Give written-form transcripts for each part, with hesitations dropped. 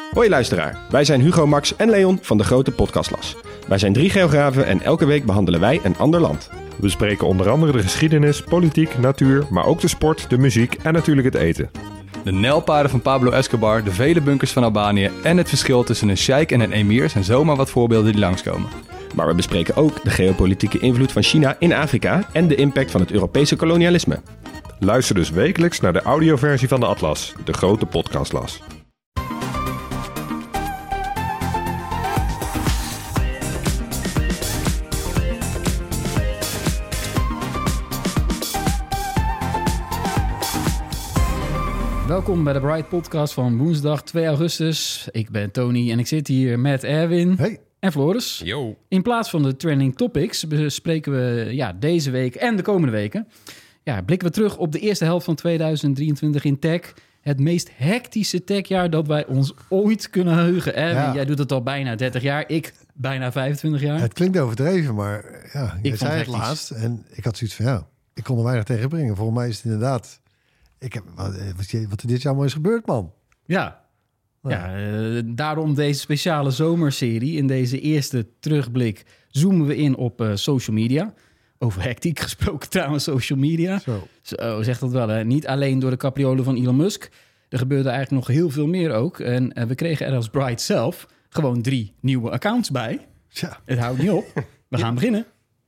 Hoi luisteraar, wij zijn Hugo, Max en Leon van de Grote Podcastlas. Wij zijn 3 geografen en elke week behandelen wij een ander land. We bespreken onder andere de geschiedenis, politiek, natuur, maar ook de sport, de muziek en natuurlijk het eten. De nijlpaarden van Pablo Escobar, de vele bunkers van Albanië en het verschil tussen een sheik en een emir zijn zomaar wat voorbeelden die langskomen. Maar we bespreken ook de geopolitieke invloed van China in Afrika en de impact van het Europese kolonialisme. Luister dus wekelijks naar de audioversie van de Atlas, de Grote Podcastlas. Welkom bij de Bright Podcast van woensdag 2 augustus. Ik ben Tony en ik zit hier met Erwin en Floris. Yo. In plaats van de trending topics bespreken we deze week en de komende weken. Blikken we terug op de eerste helft van 2023 in tech. Het meest hectische techjaar dat wij ons ooit kunnen heugen. Erwin, jij doet het al bijna 30 jaar. Ik bijna 25 jaar. Het klinkt overdreven, maar je zei het hectisch. Laatst. En ik had zoiets van, ik kon er weinig tegen brengen. Volgens mij is het inderdaad... Wat er dit jaar mooi is gebeurd, man. Daarom deze speciale zomerserie. In deze eerste terugblik zoomen we in op social media. Over hectiek gesproken trouwens, social media. Zo zegt dat wel, hè. Niet alleen door de capriolen van Elon Musk. Er gebeurde eigenlijk nog heel veel meer ook. En we kregen er als Bright zelf gewoon 3 nieuwe accounts bij. Ja. Het houdt niet op. We gaan beginnen.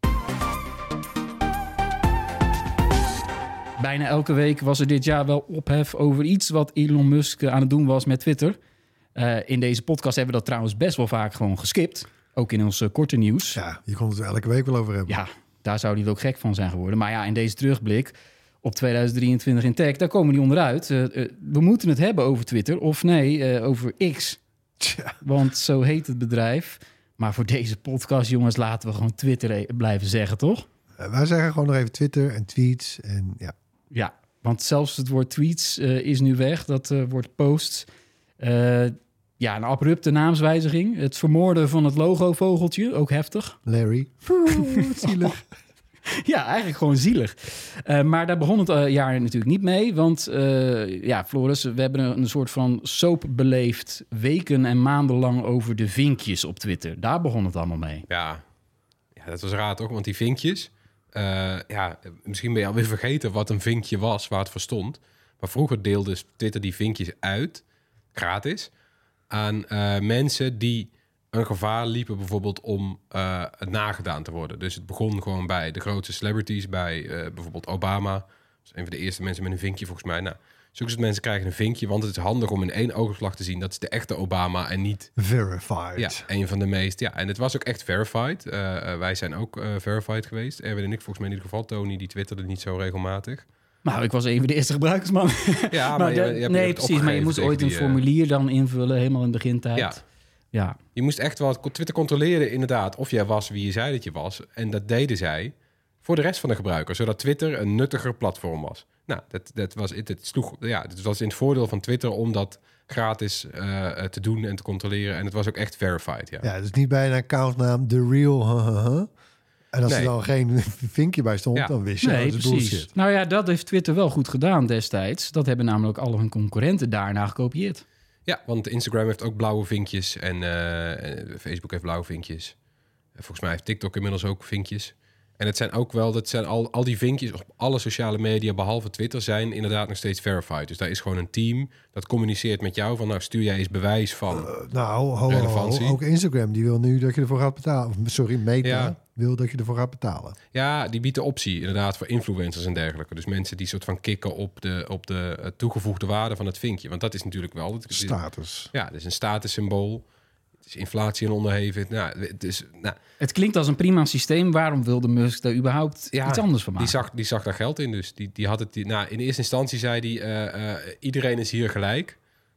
Bijna elke week was er dit jaar wel ophef over iets wat Elon Musk aan het doen was met Twitter. In deze podcast hebben we dat trouwens best wel vaak gewoon geskipt. Ook in ons korte nieuws. Ja, je kon het er elke week wel over hebben. Ja, daar zou hij ook gek van zijn geworden. Maar in deze terugblik op 2023 in tech, daar komen die onderuit. We moeten het hebben over Twitter of over X. Tja. Want zo heet het bedrijf. Maar voor deze podcast, jongens, laten we gewoon Twitter blijven zeggen, toch? Wij zeggen gewoon nog even Twitter en tweets en ja. Ja, want zelfs het woord tweets is nu weg. Dat woord posts. Een abrupte naamswijziging. Het vermoorden van het logo-vogeltje, ook heftig. Larry. Zielig. Ja, eigenlijk gewoon zielig. Maar daar begon het jaar natuurlijk niet mee. Want Floris, we hebben een soort van soap beleefd weken en maanden lang over de vinkjes op Twitter. Daar begon het allemaal mee. Ja, dat was raar toch? Want die vinkjes... misschien ben je alweer vergeten wat een vinkje was, waar het voor stond. Maar vroeger deelde Twitter die vinkjes uit, gratis, aan mensen die een gevaar liepen bijvoorbeeld om nagedaan te worden. Dus het begon gewoon bij de grootste celebrities, bij bijvoorbeeld Obama. Dat is een van de eerste mensen met een vinkje volgens mij. Nou, zulke soort mensen krijgen een vinkje, want het is handig om in 1 oogopslag te zien dat is de echte Obama en niet... Verified. Ja, een van de meest... Ja, en het was ook echt verified. Wij zijn ook verified geweest. Erwin en ik volgens mij in ieder geval. Tony, die twitterde niet zo regelmatig. Nou, ik was een van de eerste gebruikers, man. Ja, maar precies. Maar je moest ooit een formulier dan invullen, helemaal in de begintijd. Ja. Je moest echt wel Twitter controleren, inderdaad, of jij was wie je zei dat je was. En dat deden zij voor de rest van de gebruikers, zodat Twitter een nuttiger platform was. Nou, dit was in het voordeel van Twitter om dat gratis te doen en te controleren. En het was ook echt verified, Ja, dus niet bij een accountnaam The Real, En als er dan geen vinkje bij stond, dan wist je dat het bullshit. Nou ja, dat heeft Twitter wel goed gedaan destijds. Dat hebben namelijk alle hun concurrenten daarna gekopieerd. Ja, want Instagram heeft ook blauwe vinkjes en Facebook heeft blauwe vinkjes. Volgens mij heeft TikTok inmiddels ook vinkjes. En het zijn ook wel, al die vinkjes op alle sociale media, behalve Twitter, zijn inderdaad nog steeds verified. Dus daar is gewoon een team dat communiceert met jou van, stuur jij eens bewijs van relevantie. Ook Instagram, die wil nu dat je ervoor gaat betalen. Meta wil dat je ervoor gaat betalen. Ja, die biedt de optie inderdaad voor influencers en dergelijke. Dus mensen die soort van kicken op de toegevoegde waarde van het vinkje. Want dat is natuurlijk wel... Status. Ja, het is een statussymbool. Het is inflatie en onderhevig. Het klinkt als een prima systeem. Waarom wilde Musk daar überhaupt iets anders van maken? Die zag daar geld in. Dus die had het. In eerste instantie zei hij: iedereen is hier gelijk.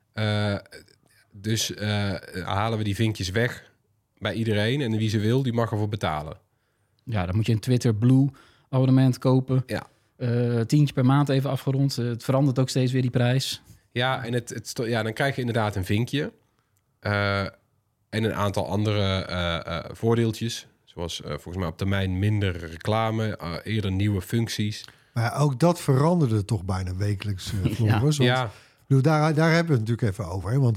Dus halen we die vinkjes weg bij iedereen. En wie ze wil, die mag ervoor betalen. Ja, dan moet je een Twitter Blue abonnement kopen. Ja. $10 per maand even afgerond. Het verandert ook steeds weer die prijs. Ja, en dan krijg je inderdaad een vinkje. En een aantal andere voordeeltjes. Zoals volgens mij op termijn minder reclame, eerder nieuwe functies. Maar ook dat veranderde toch bijna wekelijks. Daar hebben we het natuurlijk even over. Hè? Want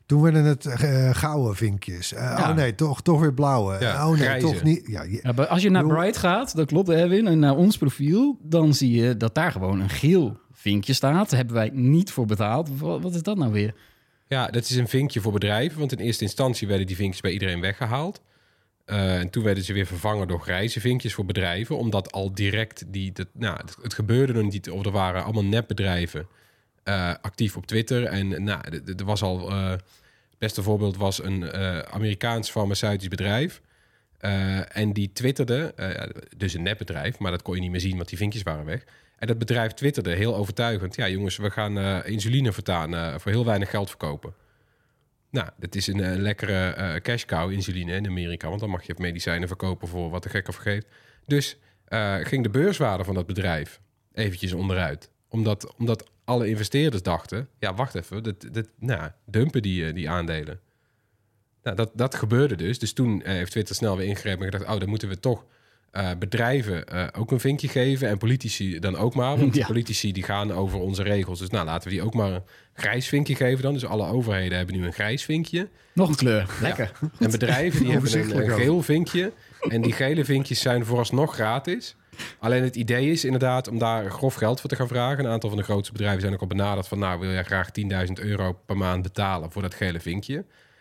Toen werden het gouden vinkjes. Oh nee, toch weer blauwe. Ja, oh nee, grijze. toch niet. Ja, maar als je naar Bright gaat, dat klopt Erwin, en naar ons profiel, dan zie je dat daar gewoon een geel vinkje staat. Daar hebben wij niet voor betaald. Wat is dat nou weer? Ja, dat is een vinkje voor bedrijven. Want in eerste instantie werden die vinkjes bij iedereen weggehaald. En toen werden ze weer vervangen door grijze vinkjes voor bedrijven. Omdat al direct het gebeurde nog niet. Of er waren allemaal nepbedrijven actief op Twitter. En er was al... het beste voorbeeld was een Amerikaans farmaceutisch bedrijf. En die twitterde, dus een nepbedrijf, maar dat kon je niet meer zien, want die vinkjes waren weg. En dat bedrijf twitterde heel overtuigend. Ja jongens, we gaan insuline voortaan voor heel weinig geld verkopen. Nou, dat is een lekkere cash cow, insuline in Amerika. Want dan mag je medicijnen verkopen voor wat de gek afgeeft. Dus ging de beurswaarde van dat bedrijf eventjes onderuit. Omdat alle investeerders dachten, ja wacht even, dumpen die aandelen. Nou, dat gebeurde dus. Dus toen heeft Twitter snel weer ingegrepen en gedacht, dan moeten we toch bedrijven ook een vinkje geven en politici dan ook maar. Want politici die gaan over onze regels. Dus laten we die ook maar een grijs vinkje geven dan. Dus alle overheden hebben nu een grijs vinkje. Nog een kleur, lekker. Ja. En bedrijven die hebben een geel vinkje. En die gele vinkjes zijn vooralsnog gratis. Alleen het idee is inderdaad om daar grof geld voor te gaan vragen. Een aantal van de grootste bedrijven zijn ook al benaderd van... wil jij graag €10.000 per maand betalen voor dat gele vinkje?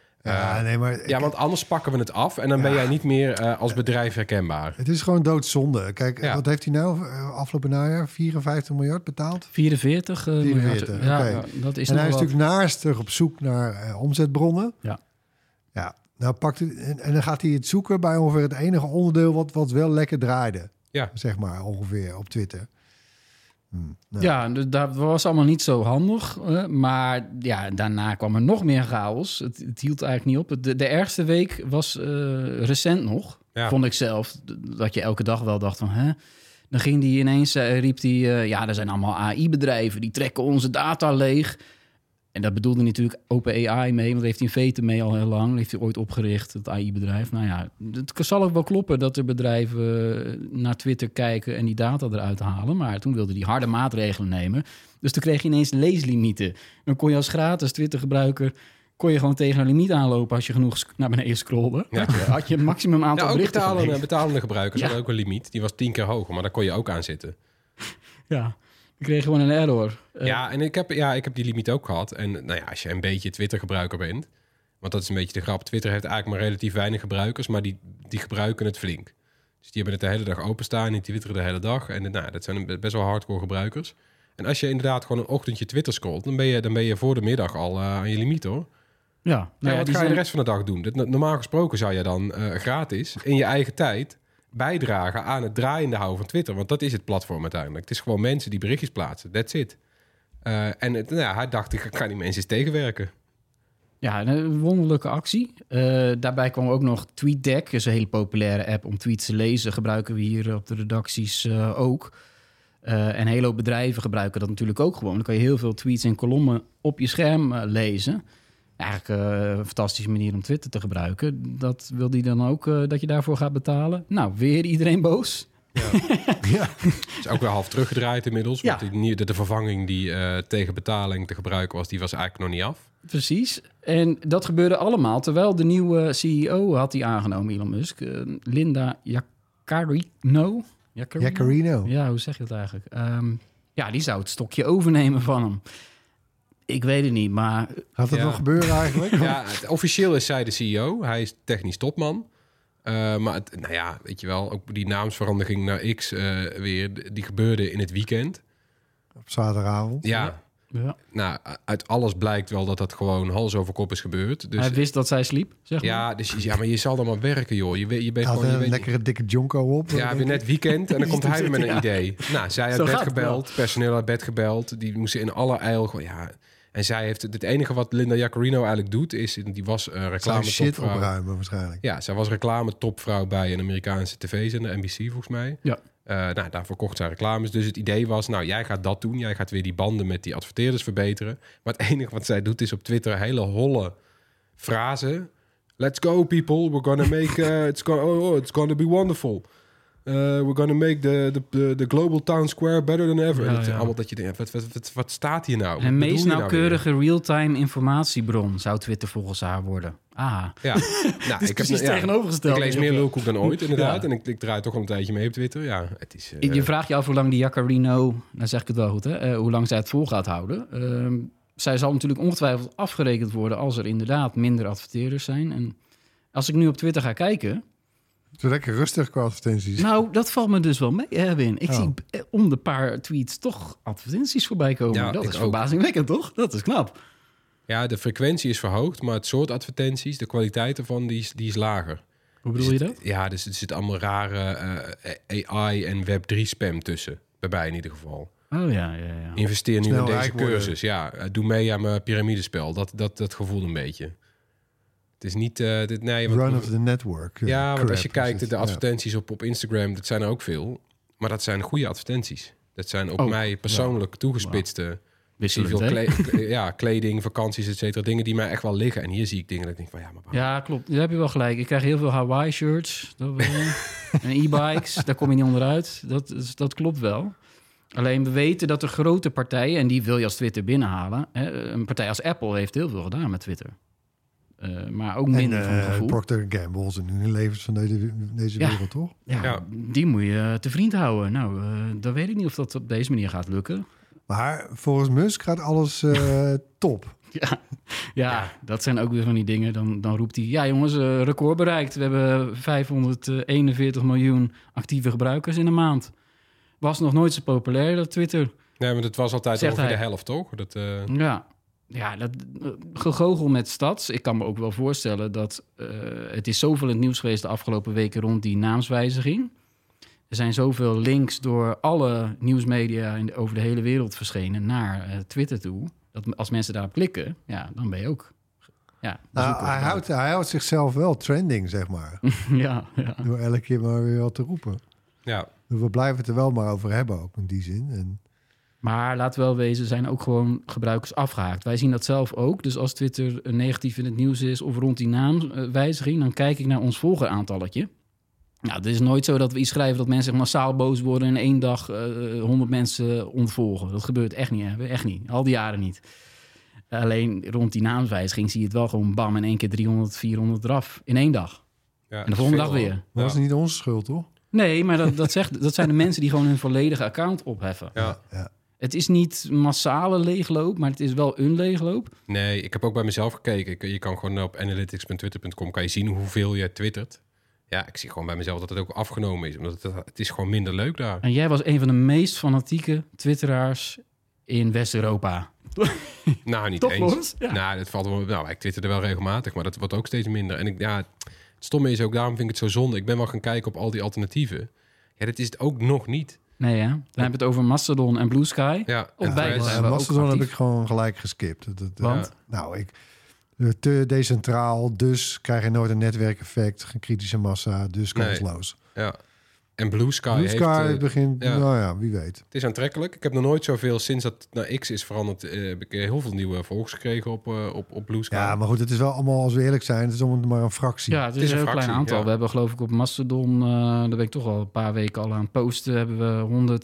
Want anders pakken we het af en dan ben jij niet meer als bedrijf herkenbaar. Het is gewoon doodzonde. Kijk, wat heeft hij nou afgelopen najaar? 54 miljard betaald? 44 miljard. Ja, dat is en hij is wat. natuurlijk naastig op zoek naar omzetbronnen. Ja. Nou pakt hij, en dan gaat hij het zoeken bij ongeveer het enige onderdeel wat wel lekker draaide. Ja. Zeg maar ongeveer op Twitter. Ja, dus dat was allemaal niet zo handig. Maar ja, daarna kwam er nog meer chaos. Het hield eigenlijk niet op. De ergste week was recent nog, vond ik zelf. Dat je elke dag wel dacht van... Dan ging die ineens, riep hij... er zijn allemaal AI-bedrijven, die trekken onze data leeg. En dat bedoelde natuurlijk OpenAI mee, want heeft hij een vete mee al heel lang. Heeft hij ooit opgericht, het AI-bedrijf. Nou ja, het zal ook wel kloppen dat er bedrijven naar Twitter kijken en die data eruit halen. Maar toen wilde hij harde maatregelen nemen. Dus toen kreeg je ineens leeslimieten. Dan kon je als gratis Twitter-gebruiker gewoon tegen een limiet aanlopen als je genoeg naar beneden scrollde. Ja. Had je een maximum aantal berichten. Ook betalende gebruikers hadden ook een limiet. Die was 10 keer hoger, maar daar kon je ook aan zitten. Ja. Ik kreeg gewoon een error. En ik heb die limiet ook gehad. En als je een beetje Twitter-gebruiker bent... want dat is een beetje de grap. Twitter heeft eigenlijk maar relatief weinig gebruikers... maar die gebruiken het flink. Dus die hebben het de hele dag openstaan... en die twitteren de hele dag. En dat zijn best wel hardcore gebruikers. En als je inderdaad gewoon een ochtendje Twitter scrolt... dan ben je voor de middag al aan je limiet, hoor. Ja. Wat ga je de rest van de dag doen? Normaal gesproken zou je dan gratis... in je eigen tijd... bijdragen aan het draaiende houden van Twitter. Want dat is het platform uiteindelijk. Het is gewoon mensen die berichtjes plaatsen. That's it. Hij dacht, ik ga die mensen eens tegenwerken. Ja, een wonderlijke actie. Daarbij kwam ook nog TweetDeck. Dat is een hele populaire app om tweets te lezen. Gebruiken we hier op de redacties ook. En een hele hoop bedrijven gebruiken dat natuurlijk ook gewoon. Dan kan je heel veel tweets en kolommen op je scherm lezen. Eigenlijk een fantastische manier om Twitter te gebruiken. Dat wil die dan ook dat je daarvoor gaat betalen. Nou, weer iedereen boos. Ja. Is ook weer half teruggedraaid inmiddels. Want de vervanging die tegen betaling te gebruiken was... die was eigenlijk nog niet af. Precies. En dat gebeurde allemaal... terwijl de nieuwe CEO had hij aangenomen, Elon Musk. Linda Yaccarino. Ja, hoe zeg je dat eigenlijk? Die zou het stokje overnemen van hem. Ik weet het niet, maar... Gaat dat nog gebeuren eigenlijk? Officieel is zij de CEO. Hij is technisch topman. Maar weet je wel, ook die naamsverandering naar X weer... die gebeurde in het weekend. Op zaterdagavond. Ja. Nou, uit alles blijkt wel dat gewoon hals over kop is gebeurd. Dus, hij wist dat zij sliep, zeg maar. Maar je zal dan maar werken, joh. Je bent gewoon... een lekkere dikke jonko op. Ja, weer net weekend en dan komt hij weer met een idee. Nou, zij uit bed gebeld, personeel uit bed gebeld. Die moesten in alle eil gewoon... En zij heeft het enige wat Linda Yaccarino eigenlijk doet is die was reclame shit opruimen waarschijnlijk. Ja, zij was reclame topvrouw bij een Amerikaanse tv-zender, NBC volgens mij. Ja. Daarvoor kocht zij reclames. Dus het idee was, jij gaat dat doen. Jij gaat weer die banden met die adverteerders verbeteren. Maar het enige wat zij doet is op Twitter hele holle frasen. Let's go people, we're gonna make it's gonna be wonderful. we're gonna make the global town square better than ever. Ja, Allemaal dat je denkt, wat staat hier nou? En meest nauwkeurige nou real-time informatiebron zou Twitter volgens haar worden. Ja. Nou, ik heb tegenovergesteld. Ik lees meer lulkoek dan ooit, inderdaad. En ik draai toch al een tijdje mee op Twitter. Ja, het is... Je vraagt je af hoe lang die Jacarino, nou zeg ik het wel goed, hè? Hoe lang zij het vol gaat houden. Zij zal natuurlijk ongetwijfeld afgerekend worden als er inderdaad minder adverteerders zijn. En als ik nu op Twitter ga kijken... Het is lekker rustig qua advertenties. Nou, dat valt me dus wel mee, Erwin. Ik zie om de paar tweets toch advertenties voorbij komen. Ja, dat is verbazingwekkend, toch? Dat is knap. Ja, de frequentie is verhoogd, maar het soort advertenties, de kwaliteit ervan, die is lager. Hoe bedoel je dat? Ja, dus er zit allemaal rare AI en Web3 spam tussen. Bij mij in ieder geval. Oh ja. Investeer nu Snel in deze rijk worden. cursus. Ja, doe mee aan mijn piramidespel. Dat gevoel een beetje. Het is niet... Run of the network. Ja, want als je kijkt, het, de advertenties op Instagram, dat zijn er ook veel. Maar dat zijn goede advertenties. Dat zijn op mij persoonlijk toegespitste... Veel kleding, vakanties, et cetera. Dingen die mij echt wel liggen. En hier zie ik dingen dat ik denk van maar ja, klopt. Daar heb je wel gelijk. Ik krijg heel veel Hawaii shirts. En e-bikes. Daar kom je niet onderuit. Dat klopt wel. Alleen we weten dat er grote partijen... en die wil je als Twitter binnenhalen. Hè, een partij als Apple heeft heel veel gedaan met Twitter. Maar ook minder van het gevoel. Procter & Gamble zijn nu de levens van deze wereld, toch? Ja, die moet je te vriend houden. Nou, dan weet ik niet of dat op deze manier gaat lukken. Maar volgens Musk gaat alles top. Ja, dat zijn ook weer van die dingen. Dan roept hij, ja jongens, record bereikt. We hebben 541 miljoen actieve gebruikers in een maand. Was nog nooit zo populair, dat Twitter. Nee, maar het was altijd ongeveer de helft, toch? Ja, dat gegoochel met stads. Ik kan me ook wel voorstellen dat het is zoveel in het nieuws geweest de afgelopen weken rond die naamswijziging. Er zijn zoveel links door alle nieuwsmedia over de hele wereld verschenen naar Twitter toe. Dat als mensen daarop klikken, dan ben je ook... Ja, hij houdt zichzelf wel trending, zeg maar. ja. Door elke keer maar weer wat te roepen. Ja. We blijven het er wel maar over hebben, ook in die zin. Maar laat wel wezen, zijn ook gewoon gebruikers afgehaakt. Wij zien dat zelf ook. Dus als Twitter negatief in het nieuws is of rond die naamwijziging, dan kijk ik naar ons volgeraantalletje. Nou, het is nooit zo dat we iets schrijven dat mensen massaal boos worden en in 1 dag 100 mensen ontvolgen. Dat gebeurt echt niet, hè? Echt niet. Al die jaren niet. Alleen rond die naamswijziging zie je het wel gewoon bam in 1 keer 300, 400 eraf in 1 dag. Ja, en de volgende dag weer. Dat was niet onze schuld, toch? Nee, maar dat zijn de mensen die gewoon hun volledige account opheffen. Ja. Het is niet massale leegloop, maar het is wel een leegloop. Nee, ik heb ook bij mezelf gekeken. Je kan gewoon op analytics.twitter.com kan je zien hoeveel je twittert. Ja, ik zie gewoon bij mezelf dat het ook afgenomen is. Omdat het is gewoon minder leuk daar. En jij was een van de meest fanatieke twitteraars in West-Europa. Nou, niet toch eens. Ja. Nou, dat valt wel. Nou, ik twitterde wel regelmatig, maar dat wordt ook steeds minder. En het stomme is ook, daarom vind ik het zo zonde. Ik ben wel gaan kijken op al die alternatieven. Ja, dat is het ook nog niet. Nee, ja. Dan heb je het over Mastodon en Blue Sky. Ja, Op beide zijn we Mastodon ook heb actief. ik gewoon gelijk geskipt. Want? Te decentraal, dus krijg je nooit een netwerkeffect, geen kritische massa, dus kansloos. Ja. En Blue Sky begint, wie weet. Het is aantrekkelijk. Ik heb nog nooit zoveel, sinds dat naar X is veranderd, heb ik heel veel nieuwe volgers gekregen op Blue Sky. Ja, maar goed, het is wel allemaal, als we eerlijk zijn, het is allemaal maar een fractie. Ja, het is een heel klein aantal. Ja. We hebben geloof ik op Mastodon, daar ben ik toch al een paar weken al aan het posten, hebben we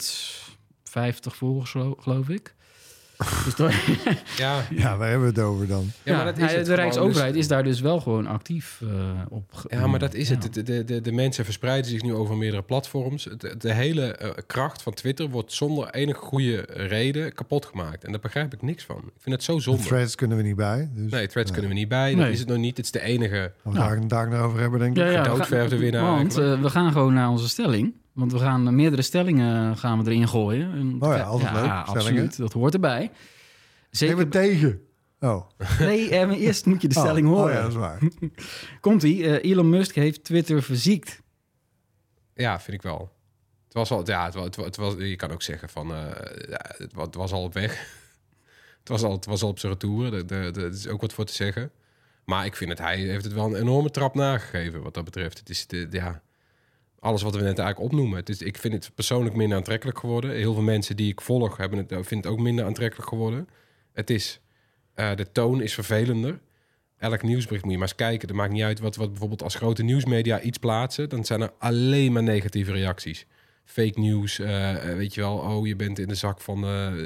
150 volgers, geloof ik. Dus ja, waar hebben we het over dan? Ja, maar dat is het de Rijksoverheid dus is daar dus wel gewoon actief op. Ja, maar dat is het. De mensen verspreiden zich nu over meerdere platforms. De hele kracht van Twitter wordt zonder enige goede reden kapot gemaakt. En daar begrijp ik niks van. Ik vind het zo zonde. De threads kunnen we niet bij. Dus, nee, threads kunnen we niet bij. Dat is het nog niet. Het is de enige... Als we daar nog over hebben, denk ik. Gedoodverfde winnaar. Want we gaan gewoon naar onze stelling. Want we gaan meerdere stellingen erin gooien. En altijd leuk. Absoluut. Dat hoort erbij. Zeker we tegen. Oh. Nee, maar eerst moet je de stelling horen. Oh ja, dat is waar. Komt-ie. Elon Musk heeft Twitter verziekt. Ja, vind ik wel. Het was al... Ja, het was, je kan ook zeggen van... het was al op weg. het was al op zijn retour. Er is ook wat voor te zeggen. Maar ik vind hij heeft het wel een enorme trap nagegeven wat dat betreft. Het is alles wat we net eigenlijk opnoemen. Ik vind het persoonlijk minder aantrekkelijk geworden. Heel veel mensen die ik volg vinden het ook minder aantrekkelijk geworden. Het is... de toon is vervelender. elk nieuwsbericht moet je maar eens kijken. Dat maakt niet uit wat bijvoorbeeld als grote nieuwsmedia iets plaatsen. Dan zijn er alleen maar negatieve reacties. Fake nieuws, weet je wel. Oh, je bent in de zak van...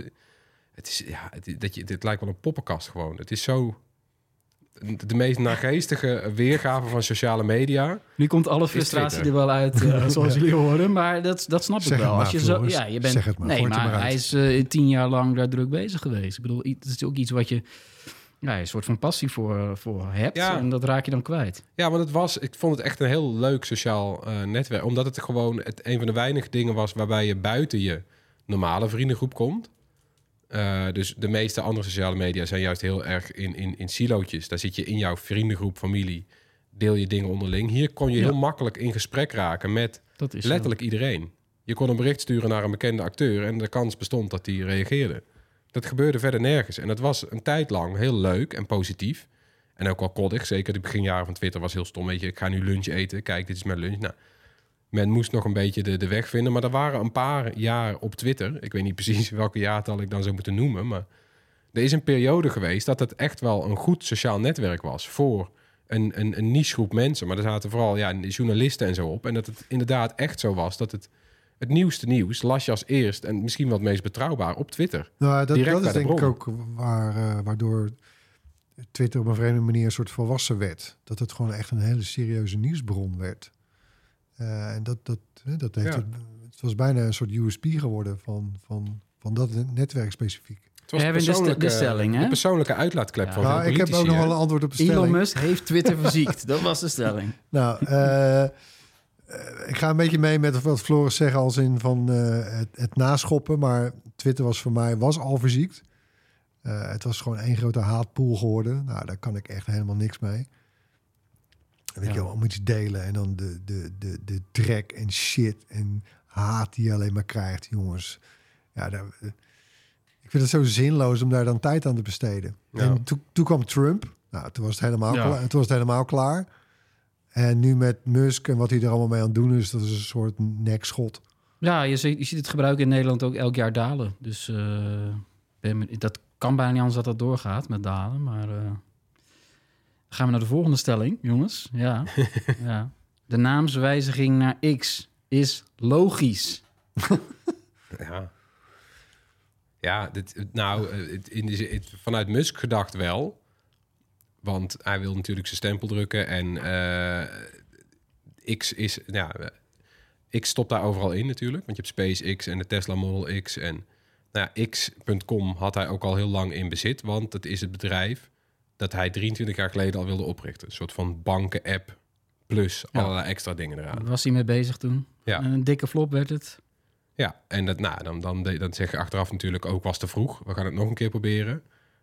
dit lijkt wel een poppenkast gewoon. Het is zo... De meest nageestige weergave van sociale media. Nu komt alle frustratie er wel uit, zoals jullie horen. Maar dat snap ik wel. Als je zo, je bent, zeg het maar. Nee, maar hij is 10 jaar lang daar druk bezig geweest. Ik bedoel, het is ook iets wat je een soort van passie voor hebt. Ja. En dat raak je dan kwijt. Ja, want ik vond het echt een heel leuk sociaal netwerk. Omdat het gewoon een van de weinige dingen was waarbij je buiten je normale vriendengroep komt. Dus de meeste andere sociale media zijn juist heel erg in silootjes. Daar zit je in jouw vriendengroep, familie, deel je dingen onderling. Hier kon je heel makkelijk in gesprek raken met letterlijk iedereen. Je kon een bericht sturen naar een bekende acteur en de kans bestond dat die reageerde. Dat gebeurde verder nergens. En dat was een tijd lang heel leuk en positief. En ook wel koddig. Zeker de beginjaren van Twitter was heel stom. Weet je, ik ga nu lunch eten. Kijk, dit is mijn lunch. Nou, men moest nog een beetje de weg vinden. Maar er waren een paar jaar op Twitter. Ik weet niet precies welke jaartal ik dan zou moeten noemen. Maar er is een periode geweest dat het echt wel een goed sociaal netwerk was. Voor een nichegroep mensen. Maar er zaten vooral journalisten en zo op. En dat het inderdaad echt zo was dat het nieuwste nieuws las je als eerst en misschien wel het meest betrouwbaar op Twitter. Nou, dat is denk ik ook waardoor Twitter op een vreemde manier een soort volwassen werd. Dat het gewoon echt een hele serieuze nieuwsbron werd. En dat heeft het was bijna een soort USP geworden van dat netwerk specifiek. Het was de stelling, hè? De persoonlijke uitlaatklep van veel ik heb ook nog wel een antwoord op de stelling. Elon Musk heeft Twitter verziekt. Dat was de stelling. Nou, ik ga een beetje mee met wat Floris zegt als in van het naschoppen. Maar Twitter was al verziekt. Het was gewoon één grote haatpool geworden. Nou, daar kan ik echt helemaal niks mee. Weet je wel, om iets delen en dan de drek en shit en haat die je alleen maar krijgt, jongens. Ja, ik vind het zo zinloos om daar dan tijd aan te besteden. Ja. En toen kwam Trump. Nou, toen was het helemaal klaar. En nu met Musk en wat hij er allemaal mee aan het doen is, dat is een soort nekschot. Ja, je ziet het gebruik in Nederland ook elk jaar dalen. Dus dat kan bijna niet anders dat doorgaat met dalen. Maar gaan we naar de volgende stelling, jongens. Ja. Ja. De naamswijziging naar X is logisch. Vanuit Musk gedacht wel. Want hij wil natuurlijk zijn stempel drukken. En X is... X stopt daar overal in natuurlijk. Want je hebt SpaceX en de Tesla Model X. En X.com had hij ook al heel lang in bezit. Want het is het bedrijf dat hij 23 jaar geleden al wilde oprichten. Een soort van banken-app plus allerlei extra dingen eraan. Daar was hij mee bezig toen. Ja. Een dikke flop werd het. Ja, en dan zeg je achteraf natuurlijk ook was te vroeg. We gaan het nog een keer proberen.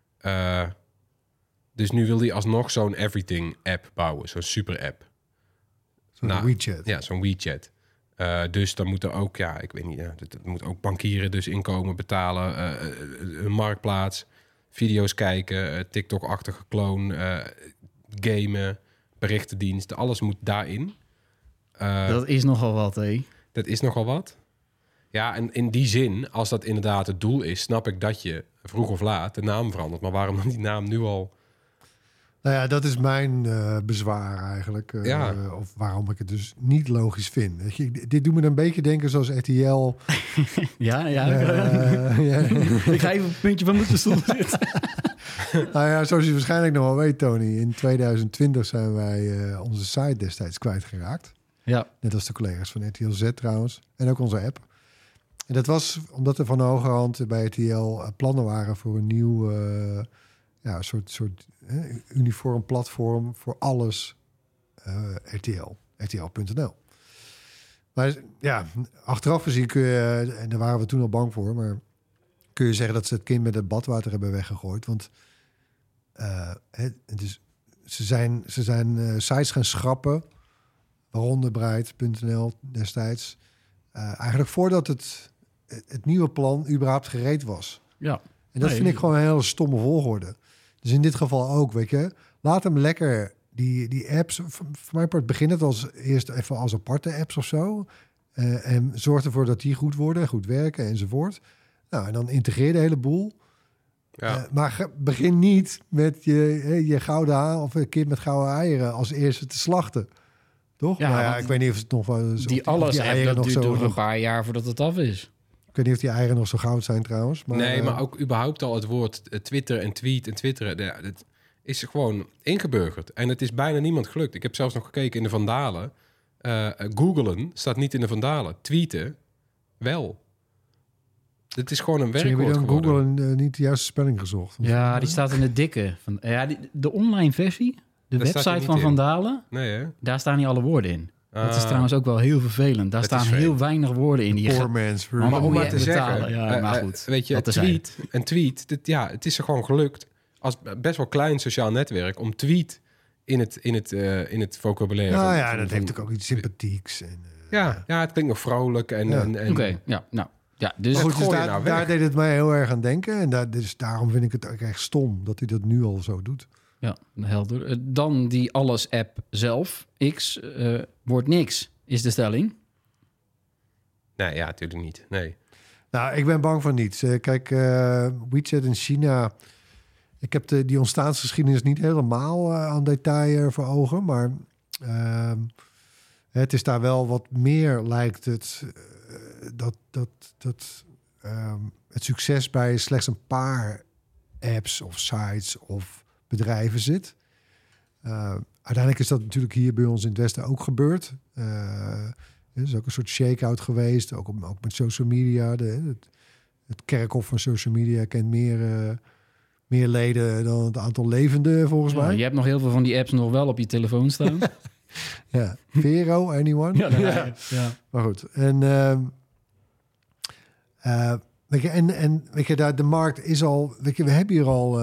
Dus nu wil hij alsnog zo'n everything-app bouwen. Zo'n super-app. Zo'n WeChat. Ja, zo'n WeChat. Dus dan moet er ook, ik weet niet, er moet ook bankieren dus inkomen, betalen, een marktplaats, video's kijken, TikTok-achtige clone, gamen, berichtendiensten, alles moet daarin. Dat is nogal wat, hé. Dat is nogal wat. Ja, en in die zin, als dat inderdaad het doel is, snap ik dat je vroeg of laat de naam verandert. Maar waarom dan die naam nu al... Nou ja, dat is mijn bezwaar eigenlijk. Of waarom ik het dus niet logisch vind. Weet je, dit doet me een beetje denken zoals RTL. Ja. Ik ga even een puntje van mijn stoel zitten. Nou ja, zoals je waarschijnlijk nog wel weet, Tony. In 2020 zijn wij onze site destijds kwijtgeraakt. Ja. Net als de collega's van RTL Z trouwens. En ook onze app. En dat was omdat er van de hoge hand bij RTL plannen waren voor een nieuw... soort uniform platform voor alles RTL.nl. Maar ja, achteraf gezien kun je, en daar waren we toen al bang voor, maar kun je zeggen dat ze het kind met het badwater hebben weggegooid. Want dus ze zijn sites gaan schrappen, waaronder Breit.nl destijds, eigenlijk voordat het nieuwe plan überhaupt gereed was. Ja. En dat vind ik gewoon een hele stomme volgorde. Dus in dit geval ook, weet je. Laat hem lekker die apps... Voor mijn part begint het eerst even als aparte apps of zo. En zorg ervoor dat die goed worden, goed werken enzovoort. Nou, en dan integreer de hele boel. Ja. Maar begin niet met je gouden haan of een kind met gouden eieren als eerste te slachten. Toch? Ja, Nou ja, want ik weet niet of het nog wel... Die alles eieren dat nog duurt zo... nog een paar jaar voordat het af is. Ik weet niet of die eieren nog zo goud zijn trouwens. Maar, Nee, maar ook überhaupt al het woord Twitter en tweet en twitteren... Het is gewoon ingeburgerd. En het is bijna niemand gelukt. Ik heb zelfs nog gekeken in de Vandalen. Googlen staat niet in de Vandalen. Tweeten wel. Het is gewoon een misschien heb werkwoord je dan geworden. Google niet de juiste spelling gezocht. Ja, die staat in de dikke. De online versie, de Daar staat hij website niet van in. Vandalen, Nee, hè? daar staan niet alle woorden in. Dat is Ah. trouwens ook wel heel vervelend. Daar Dat is staan vreemd. heel weinig woorden in. Die je Poor gaat- man's Maar version. Om moet maar je te betalen. zeggen, Ja, maar goed. weet je, Dat tezijde. een tweet, het is er gewoon gelukt als best wel klein sociaal netwerk om tweet in het vocabulaire. Nou van- ja, van- dat van- heeft ook iets sympathieks. En, ja, het klinkt nog vrolijk en... Ja. en Oké, ja, nou. Ja, dus maar goed, gooi dus je nou daar weg. deed het mij heel erg aan denken. En dus daarom vind ik het ook echt stom dat hij dat nu al zo doet. ja, helder. Dan die alles-app zelf. X wordt niks, is de stelling. Nee, ja, natuurlijk niet. Nee. Nou, ik ben bang van niets. Kijk, WeChat in China... Ik heb die ontstaansgeschiedenis niet helemaal aan detail voor ogen. Maar het is daar wel wat meer, lijkt het... het succes bij slechts een paar apps of sites of bedrijven zit. Uiteindelijk is dat natuurlijk hier bij ons in het Westen ook gebeurd. Er is ook een soort shake-out geweest, ook met social media. Het kerkhof van social media kent meer leden dan het aantal levenden, volgens Ja, mij. je hebt nog heel veel van die apps nog wel op je telefoon staan. Ja. Vero, anyone? Ja. Maar goed. En weet je, de markt is al... Weet je, we hebben hier al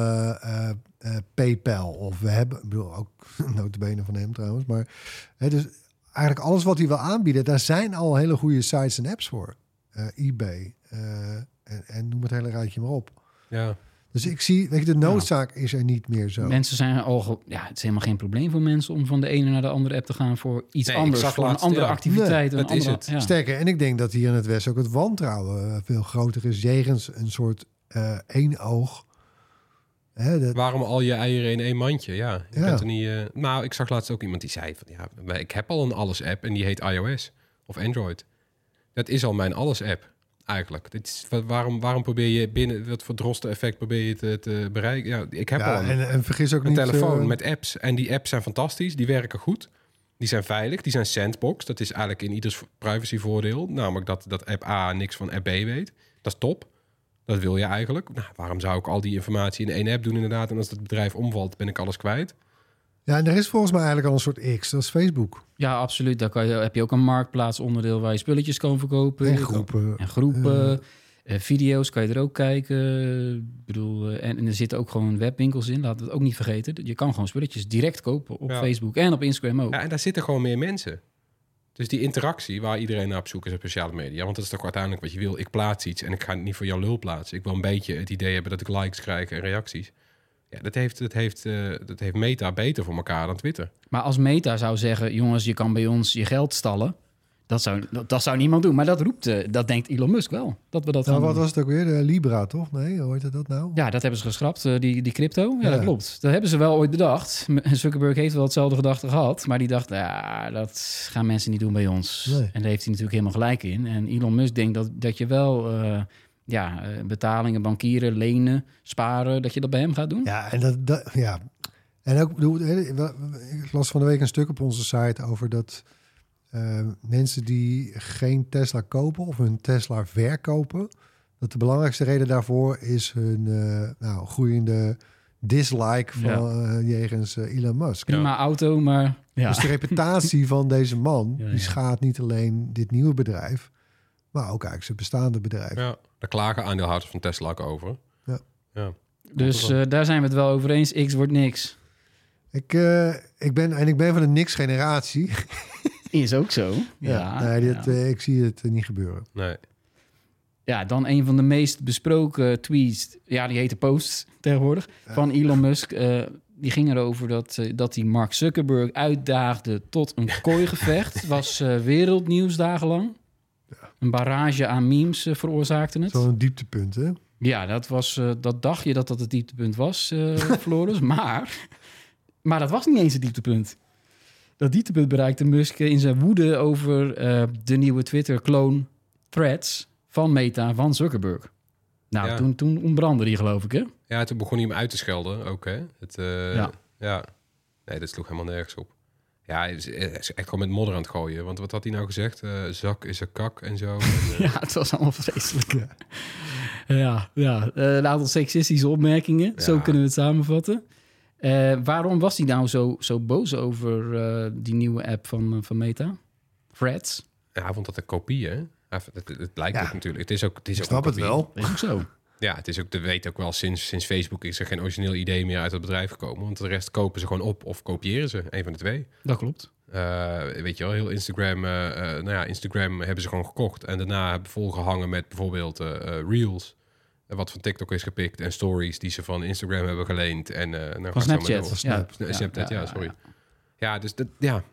PayPal. Of we hebben... Ik bedoel, ook notabene van hem trouwens. Maar dus eigenlijk alles wat hij wil aanbieden... daar zijn al hele goede sites en apps voor. eBay. En noem het hele rijtje maar op. Ja. Dus ik zie... Weet je, de noodzaak is er niet meer zo. Mensen zijn al... Ja, het is helemaal geen probleem voor mensen om van de ene naar de andere app te gaan voor iets Nee, ik anders. zag Voor een laatst, andere ja. activiteit. Nee, een dat is andere, het. ja. Sterker, en ik denk dat hier in het Westen ook het wantrouwen veel groter is... jegens een soort één oog. Waarom al je eieren in één mandje? Ja, je Ja. bent er niet... Nou, ik zag laatst ook iemand die zei van... Ja, ik heb al een alles-app en die heet iOS of Android. Dat is al mijn alles-app, eigenlijk. Dit is, waarom probeer je binnen... Wat voor drosten-effect probeer je te bereiken? Ja, ik heb al en vergis ook een niet... telefoon met apps. En die apps zijn fantastisch, die werken goed. Die zijn veilig, die zijn sandbox. Dat is eigenlijk in ieders privacyvoordeel. Namelijk dat app A niks van app B weet. Dat is top. Dat wil je eigenlijk. Nou, waarom zou ik al die informatie in één app doen inderdaad? En als het bedrijf omvalt, ben ik alles kwijt. Ja, en er is volgens mij eigenlijk al een soort X. Dat is Facebook. Ja, absoluut. Daar heb je ook een marktplaatsonderdeel waar je spulletjes kan verkopen. En groepen. En groepen. Video's kan je er ook kijken. Ik bedoel, en er zitten ook gewoon webwinkels in. Laten we het ook niet vergeten. Je kan gewoon spulletjes direct kopen op Ja. Facebook en op Instagram ook. Ja, en daar zitten gewoon meer mensen. Dus die interactie waar iedereen naar op zoek is op sociale media. Want dat is toch uiteindelijk wat je wil. Ik plaats iets en ik ga het niet voor jouw lul plaatsen. Ik wil een beetje het idee hebben dat ik likes krijg en reacties. Ja, dat heeft Meta beter voor elkaar dan Twitter. Maar als Meta zou zeggen, jongens, je kan bij ons je geld stallen. Dat zou niemand doen. Maar dat denkt Elon Musk wel. Dat we dat gaan Nou, wat doen. was het ook weer? De Libra, toch? Nee, hoe heet dat nou? Ja, dat hebben ze geschrapt, die crypto. Ja, Ja. dat klopt. Dat hebben ze wel ooit bedacht. Zuckerberg heeft wel hetzelfde gedachte gehad. Maar die dacht, ja, dat gaan mensen niet doen bij ons. Nee. En daar heeft hij natuurlijk helemaal gelijk in. En Elon Musk denkt dat je wel betalingen, bankieren, lenen, sparen... dat je dat bij hem gaat doen. Ja, en ja. En ook, ik las van de week een stuk op onze site over dat mensen die geen Tesla kopen of hun Tesla verkopen, dat de belangrijkste reden daarvoor is hun groeiende dislike van jegens Elon Musk. Prima auto, maar... Ja. Dus de reputatie van deze man, Ja, die ja. schaadt niet alleen dit nieuwe bedrijf, maar ook eigenlijk zijn bestaande bedrijf. Ja, daar klagen aandeelhouders van Tesla ook over. Ja. Ja. Dus daar zijn we het wel over eens. X wordt niks. Ik ben van de niks-generatie. Is ook zo. Ik zie het niet gebeuren. Nee. Ja, dan een van de meest besproken tweets. Ja, die heette posts tegenwoordig. Van Elon Musk. Die ging erover dat hij Mark Zuckerberg uitdaagde tot een kooigevecht. Was wereldnieuws dagenlang. Een barrage aan memes veroorzaakte het. Zo'n dieptepunt, hè? Ja, dat dacht je dat het dieptepunt was, Floris. Maar dat was niet eens het dieptepunt. Dat dieptepunt bereikte Musk in zijn woede over de nieuwe Twitter-kloon Threads van Meta van Zuckerberg. Nou, Ja. toen ontbrandde die, geloof ik, hè? Ja, toen begon hij hem uit te schelden ook, hè? Ja. Nee, dat sloeg helemaal nergens op. Ja, hij is echt gewoon met modder aan het gooien. Want wat had hij nou gezegd? Zak is een kak en zo. Ja, het was allemaal vreselijk. Ja. Een aantal seksistische opmerkingen. Ja. Zo kunnen we het samenvatten. Waarom was hij nou zo boos over die nieuwe app van Meta? Threads? Ja, hij vond dat een kopie, hè? Het lijkt Ja. ook natuurlijk. Het is ook Ik een snap het kopie. wel. Is ook zo. Ja, het is ook, weet ook wel, sinds Facebook is er geen origineel idee meer uit het bedrijf gekomen. Want de rest kopen ze gewoon op of kopiëren ze. Een van de twee. Dat klopt. Weet je wel, heel Instagram... Instagram hebben ze gewoon gekocht. En daarna hebben volgehangen met bijvoorbeeld Reels. Wat van TikTok is gepikt. En stories die ze van Instagram hebben geleend. En nou, Van ga ik zo maar Snapchat. door. Snapchat, ja, sorry. Ja, dus dat, ja.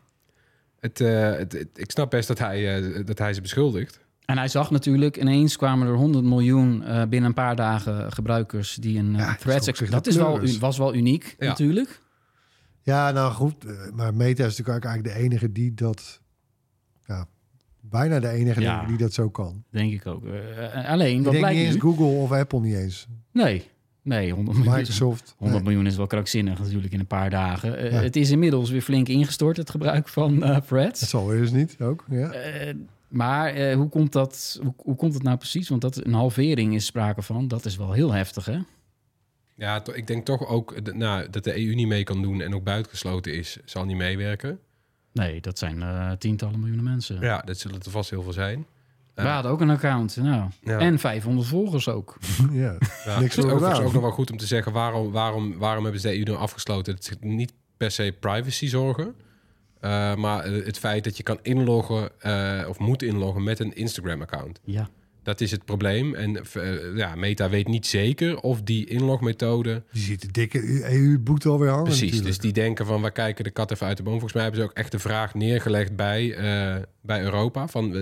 Ik snap best dat hij ze beschuldigt. En hij zag natuurlijk, ineens kwamen er 100 miljoen binnen een paar dagen gebruikers die een Threads... schrok zich Dat de is pleuris. was wel uniek, Ja. natuurlijk. Ja, nou goed. Maar Meta is natuurlijk eigenlijk de enige die dat... Ja, bijna de enige Ja. denk ik, die dat zo kan. Denk ik ook. Alleen, Ik wat denk blijkt niet eens nu... Google of Apple niet eens. Nee, 100 miljoen. Microsoft. 100 nee. miljoen is wel krankzinnig natuurlijk in een paar dagen. Ja. Het is inmiddels weer flink ingestort, het gebruik van Threads. Dat zal weer eens niet, ook. Ja. Maar hoe komt het nou precies? Want een halvering is sprake van. Dat is wel heel heftig, hè? Ja, ik denk toch ook dat de EU niet mee kan doen en ook buitengesloten is, zal niet meewerken. Nee, dat zijn tientallen miljoenen mensen. Ja, dat zullen er vast heel veel zijn. We hadden ook een account, nou. Ja. En 500 volgers ook. Ja. Ja, Niks het is voor overigens gedaan. ook nog wel goed om te zeggen waarom hebben ze de EU nou afgesloten. Het is niet per se privacy zorgen, maar het feit dat je kan inloggen of moet inloggen met een Instagram-account. Ja. Dat is het probleem. En Meta weet niet zeker of die inlogmethode... Je ziet de dikke EU-boete alweer hangen Precies, natuurlijk. dus die denken van, we kijken de kat even uit de boom. Volgens mij hebben ze ook echt de vraag neergelegd bij Europa. Van,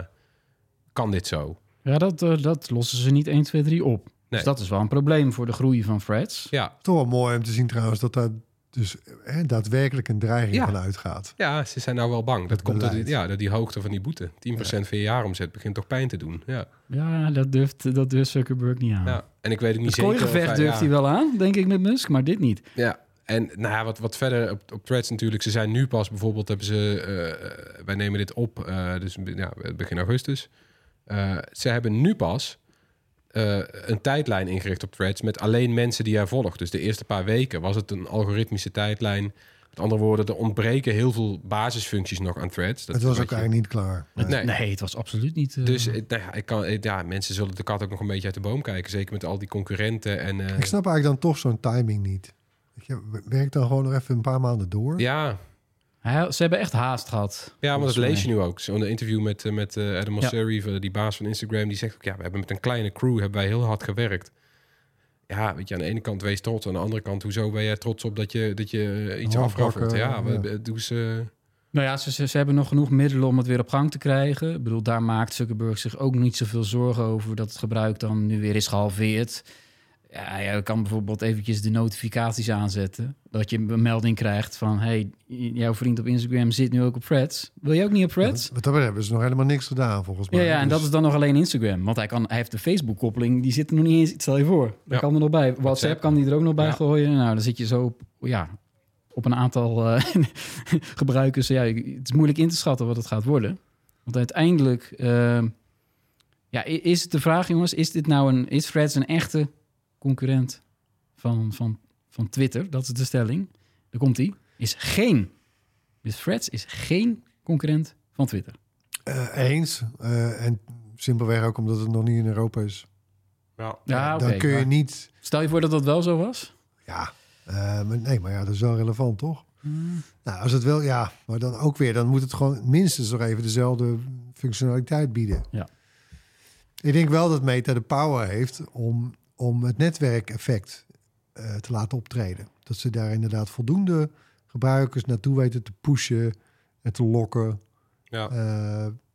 kan dit zo? Ja, dat lossen ze niet 1, 2, 3 op. Dus dat is wel een probleem voor de groei van Threads. Ja, Toch wel mooi om te zien trouwens dat daar dus daadwerkelijk een dreiging van uitgaat. ja, ze zijn nou wel bang. Dat komt door beleid. door die hoogte van die boete. 10% van je jaaromzet begint toch pijn te doen. Ja. Ja, dat durft Zuckerberg niet aan. Ja. En ik weet ook niet Het zeker... kooigevecht durft hij wel aan, denk ik, met Musk, maar dit niet. Ja, en nou ja, wat verder op Threads natuurlijk. Ze zijn nu pas bijvoorbeeld, hebben ze... wij nemen dit op, dus ja, begin augustus. Ze hebben nu pas een tijdlijn ingericht op Threads met alleen mensen die jij volgt. Dus de eerste paar weken was het een algoritmische tijdlijn. Met andere woorden, er ontbreken heel veel basisfuncties nog aan Threads. Dat Het was is ook wat je- eigenlijk niet klaar. Nee. Nee, het was absoluut niet... Dus mensen zullen de kat ook nog een beetje uit de boom kijken. Zeker met al die concurrenten. En, Ik snap eigenlijk dan toch zo'n timing niet. Weet je, werk dan gewoon nog even een paar maanden door. ja, Ze hebben echt haast gehad. ja, maar dat volgens lees je mij. nu ook. Zo'n interview met Adam Mosseri, die baas van Instagram. Die zegt ook, ja, we hebben met een kleine crew hebben wij heel hard gewerkt. Ja, weet je, aan de ene kant wees trots. Aan de andere kant, hoezo ben jij trots op dat je iets Afpakken, afraffelt? Ja, ja. doe ze... Nou ja, ze hebben nog genoeg middelen om het weer op gang te krijgen. Ik bedoel, daar maakt Zuckerberg zich ook niet zoveel zorgen over... dat het gebruik dan nu weer is gehalveerd. Ja, je kan bijvoorbeeld eventjes de notificaties aanzetten. Dat je een melding krijgt van... hey, jouw vriend op Instagram zit nu ook op Threads. Wil je ook niet op Threads? Wat dat betreft hebben ze nog helemaal niks gedaan, volgens mij. Ja, en Dus- dat is dan nog alleen Instagram. Want hij heeft de Facebook-koppeling, die zit er nog niet eens... Stel je voor, daar Ja. kan er nog bij. WhatsApp kan die er ook nog bij Ja. gooien. Nou, dan zit je zo op een aantal gebruikers. Ja, het is moeilijk in te schatten wat het gaat worden. Want uiteindelijk... is het de vraag, jongens... Is Threads een echte concurrent van Twitter? Dat is de stelling. Daar komt hij. Dus Threads is geen concurrent van Twitter. Eens. En simpelweg ook omdat het nog niet in Europa is. Ja, oké. Dan kun je maar niet... Stel je voor dat dat wel zo was? Ja, maar ja, dat is wel relevant, toch? Nou, als het wel, ja, maar dan ook weer, dan moet het gewoon minstens nog even dezelfde functionaliteit bieden. Ja. Ik denk wel dat Meta de power heeft om het netwerkeffect te laten optreden. Dat ze daar inderdaad voldoende gebruikers naartoe weten te pushen en te lokken. Ja.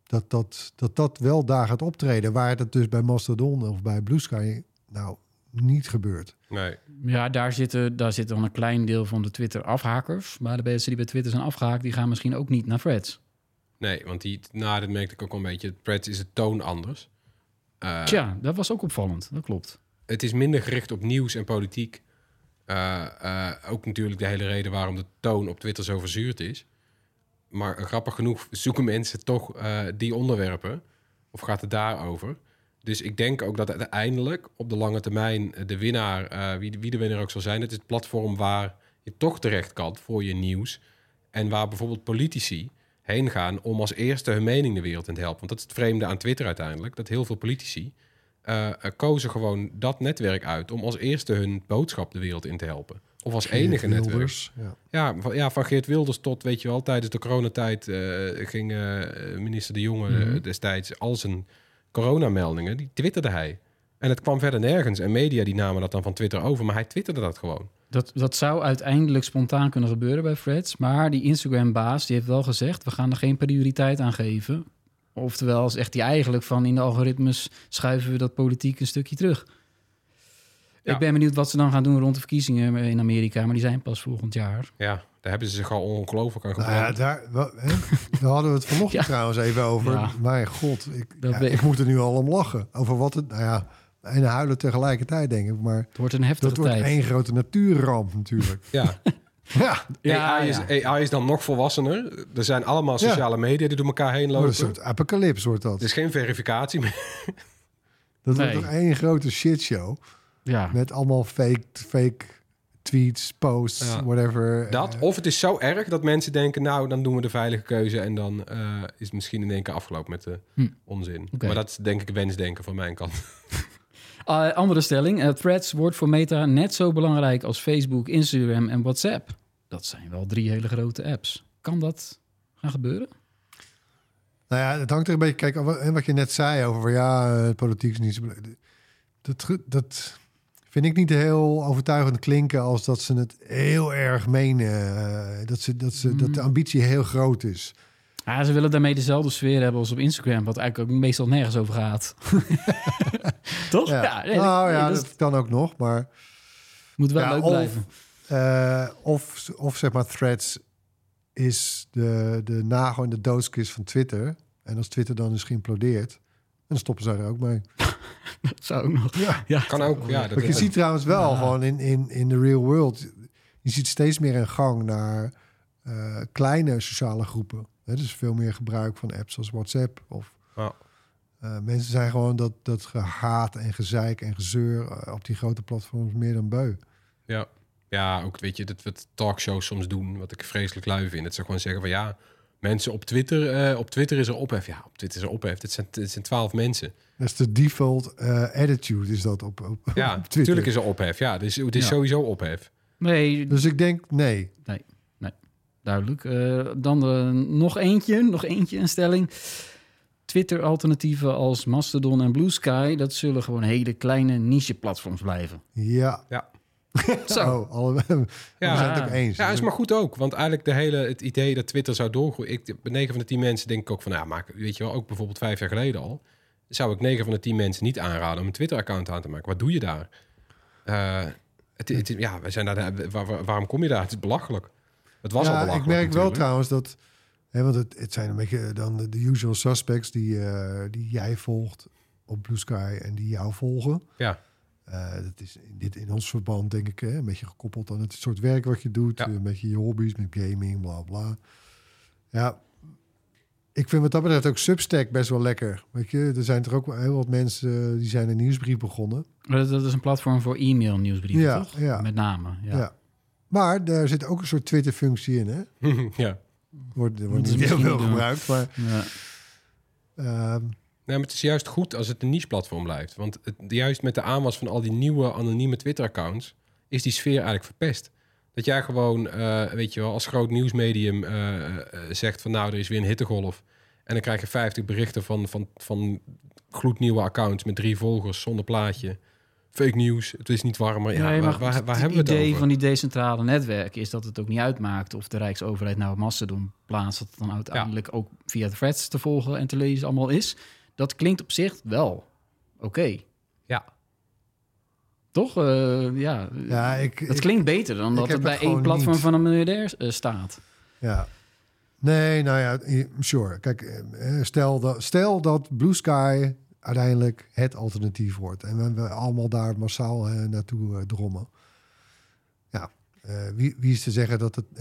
dat wel daar gaat optreden. Waar het dus bij Mastodon of bij Blue Sky nou niet gebeurt. Nee. Ja, daar zit dan een klein deel van de Twitter-afhakers. Maar de mensen die bij Twitter zijn afgehaakt, die gaan misschien ook niet naar Threads. Nee, want dat merkte ik ook wel een beetje. Threads is het toon anders. Tja, dat was ook opvallend. Dat klopt. Het is minder gericht op nieuws en politiek. Ook natuurlijk de hele reden waarom de toon op Twitter zo verzuurd is. Maar grappig genoeg zoeken mensen toch die onderwerpen. Of gaat het daarover? Dus ik denk ook dat uiteindelijk op de lange termijn de winnaar, wie de winnaar ook zal zijn, het is het platform waar je toch terecht kan voor je nieuws. En waar bijvoorbeeld politici heen gaan om als eerste hun mening de wereld in te helpen. Want dat is het vreemde aan Twitter uiteindelijk. Dat heel veel politici kozen gewoon dat netwerk uit om als eerste hun boodschap de wereld in te helpen. Of als enige netwerk. Ja, van Geert Wilders tot, weet je wel, tijdens de coronatijd ging minister De Jonge destijds al zijn coronameldingen, die twitterde hij. En het kwam verder nergens. En media die namen dat dan van Twitter over, maar hij twitterde dat gewoon. Dat zou uiteindelijk spontaan kunnen gebeuren bij Threads. Maar die Instagram-baas die heeft wel gezegd, we gaan er geen prioriteit aan geven. Oftewel zegt hij eigenlijk van in de algoritmes schuiven we dat politiek een stukje terug. Ja. Ik ben benieuwd wat ze dan gaan doen rond de verkiezingen in Amerika. Maar die zijn pas volgend jaar. Ja, daar hebben ze zich al ongelooflijk aan gebrand. Daar hadden we het vanochtend trouwens even over. Ja. Mijn god, ik moet er nu al om lachen. Over wat het, en huilen tegelijkertijd, denk ik. Maar het wordt een heftige tijd. Dat wordt één grote natuurramp natuurlijk. AI is dan nog volwassener. Er zijn allemaal sociale media die door elkaar heen lopen. Een soort apocalypse wordt dat. Het is geen verificatie meer. Dat wordt toch één grote shitshow. Ja. Met allemaal fake tweets, posts, whatever. Dat, of het is zo erg dat mensen denken, nou, dan doen we de veilige keuze en dan is het misschien in één keer afgelopen met de onzin. Okay. Maar dat is denk ik wensdenken van mijn kant. Andere stelling. Threads wordt voor Meta net zo belangrijk als Facebook, Instagram en WhatsApp. Dat zijn wel 3 hele grote apps. Kan dat gaan gebeuren? Nou ja, het hangt er een beetje... Kijk, wat je net zei over... politiek is niet zo... Dat vind ik niet heel overtuigend klinken als dat ze het heel erg menen. Dat de ambitie heel groot is. Ja, ze willen daarmee dezelfde sfeer hebben als op Instagram, wat eigenlijk ook meestal nergens over gaat. Toch? Ja, dat kan ook nog, maar... Moet wel leuk blijven. Of zeg maar Threads is de nagel in de doodskist van Twitter. En als Twitter dan is geïmplodeerd, dan stoppen ze er ook mee. Dat zou ook nog. Ja. Kan ook. Ja, je ziet trouwens wel gewoon in de real world, je ziet steeds meer een gang naar kleine sociale groepen. Dus veel meer gebruik van apps als WhatsApp. Of mensen zijn gewoon dat gehaat en gezeik en gezeur op die grote platforms meer dan beu. Ja, ook weet je, dat we talkshows soms doen, wat ik vreselijk lui vind. Dat ze gewoon zeggen van mensen op Twitter is er ophef. Ja, op Twitter is er ophef. Het zijn 12 mensen. Dat is de default attitude, is dat op ja, Twitter. Natuurlijk is er ophef. Ja, dus het is sowieso ophef. Nee. Dus ik denk nee. Duidelijk. Dan nog eentje, een stelling. Twitter-alternatieven als Mastodon en Blue Sky, dat zullen gewoon hele kleine niche-platforms blijven. Ja. Zo. We zijn het ook eens. Ja, is maar goed ook. Want eigenlijk het idee dat Twitter zou doorgroeien... 9 van de 10 mensen denk ik ook van... maar weet je wel, ook bijvoorbeeld 5 jaar geleden al... zou ik 9 van de 10 mensen niet aanraden om een Twitter-account aan te maken. Wat doe je daar? We zijn daar. Waarom kom je daar? Het is belachelijk. Het was al belachelijk. Ik merk wel trouwens dat... want het zijn een beetje dan de usual suspects die jij volgt op Blue Sky en die jou volgen. Ja. Dat is in ons verband denk ik een beetje gekoppeld aan het soort werk wat je doet. Een beetje je hobby's met gaming, bla bla. Ja, ik vind wat dat betreft ook Substack best wel lekker. Weet je, er zijn toch ook heel wat mensen die zijn een nieuwsbrief begonnen. Dat is een platform voor e-mail nieuwsbrieven, toch? Ja. Met name, ja. Maar daar zit ook een soort Twitter-functie in, hè? Ja. Wordt niet heel veel gebruikt, maar... maar het is juist goed als het een niche-platform blijft. Want juist met de aanwas van al die nieuwe anonieme Twitter-accounts... is die sfeer eigenlijk verpest. Dat jij gewoon, weet je wel, als groot nieuwsmedium zegt van... nou, er is weer een hittegolf. En dan krijg je 50 berichten van gloednieuwe accounts... met 3 volgers zonder plaatje... fake nieuws, het is niet warmer. Ja, Nee, maar waar het hebben we het idee over? van die decentrale netwerken is dat het ook niet uitmaakt of de Rijksoverheid nou Mastodon plaatst, dat het dan uiteindelijk ook via de threads te volgen en te lezen allemaal is. Dat klinkt op zich wel oké. Ja. Toch? Ja, Het klinkt beter dan dat heb het bij het gewoon één platform niet. van een miljardair staat. Ja. Nee, nou ja, sure. Kijk, stel dat Blue Sky uiteindelijk het alternatief wordt. En we allemaal daar massaal naartoe drommen. Ja, wie is te zeggen dat het...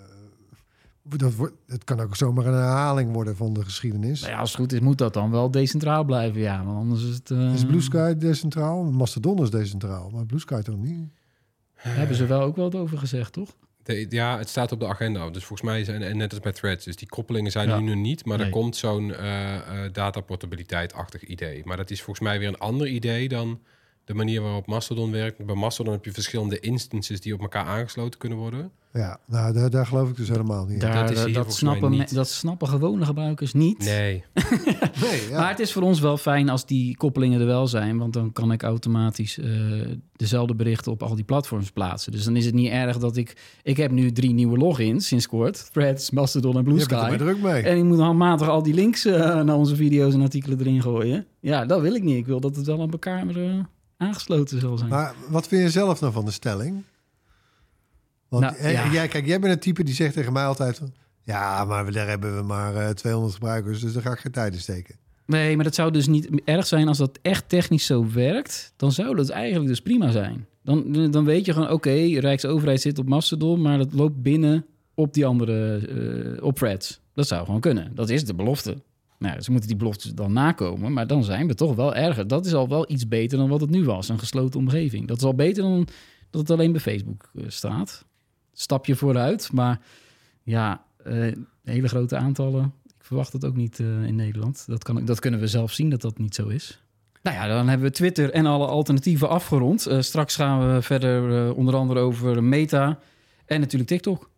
het kan ook zomaar een herhaling worden van de geschiedenis. Nou ja, als het goed is, moet dat dan wel decentraal blijven. Ja, want anders is het... Is Blue Sky decentraal? Mastodon is decentraal, maar Blue Sky toch niet? Daar hebben ze wel ook wel wat over gezegd, toch? Ja, het staat op de agenda. Dus volgens mij zijn net als bij Threads. Dus die koppelingen zijn nu niet. Maar er komt zo'n dataportabiliteit-achtig idee. Maar dat is volgens mij weer een ander idee dan de manier waarop Mastodon werkt. Bij Mastodon heb je verschillende instances die op elkaar aangesloten kunnen worden. Ja, nou, daar geloof ik dus helemaal niet in. dat is hier volgens mij niet. Dat snappen gewone gebruikers niet. Nee. Nee, ja. Maar het is voor ons wel fijn als die koppelingen er wel zijn. Want dan kan ik automatisch dezelfde berichten op al die platforms plaatsen. Dus dan is het niet erg dat ik heb nu 3 nieuwe logins sinds kort. Threads, Mastodon en Blue Je hebt Sky. er maar druk mee. En ik moet handmatig al die links naar onze video's en artikelen erin gooien. Ja, dat wil ik niet. Ik wil dat het wel aan elkaar aangesloten zal zijn. Maar wat vind je zelf nou van de stelling? Want Nou, ja. jij bent een type die zegt tegen mij altijd van... Ja, maar daar hebben we maar 200 gebruikers, dus daar ga ik geen tijd in steken. Nee, maar dat zou dus niet erg zijn als dat echt technisch zo werkt. Dan zou dat eigenlijk dus prima zijn. Dan weet je gewoon, oké, Rijksoverheid zit op Mastodon, maar dat loopt binnen op die andere, op Threads. Dat zou gewoon kunnen. Dat is de belofte. Nou, ze moeten die beloftes dan nakomen, maar dan zijn we toch wel erger. Dat is al wel iets beter dan wat het nu was, een gesloten omgeving. Dat is al beter dan dat het alleen bij Facebook staat. Stapje vooruit, maar ja, hele grote aantallen. Ik verwacht het ook niet in Nederland. Dat kunnen we zelf zien dat dat niet zo is. Nou ja, dan hebben we Twitter en alle alternatieven afgerond. Straks gaan we verder onder andere over Meta en natuurlijk TikTok.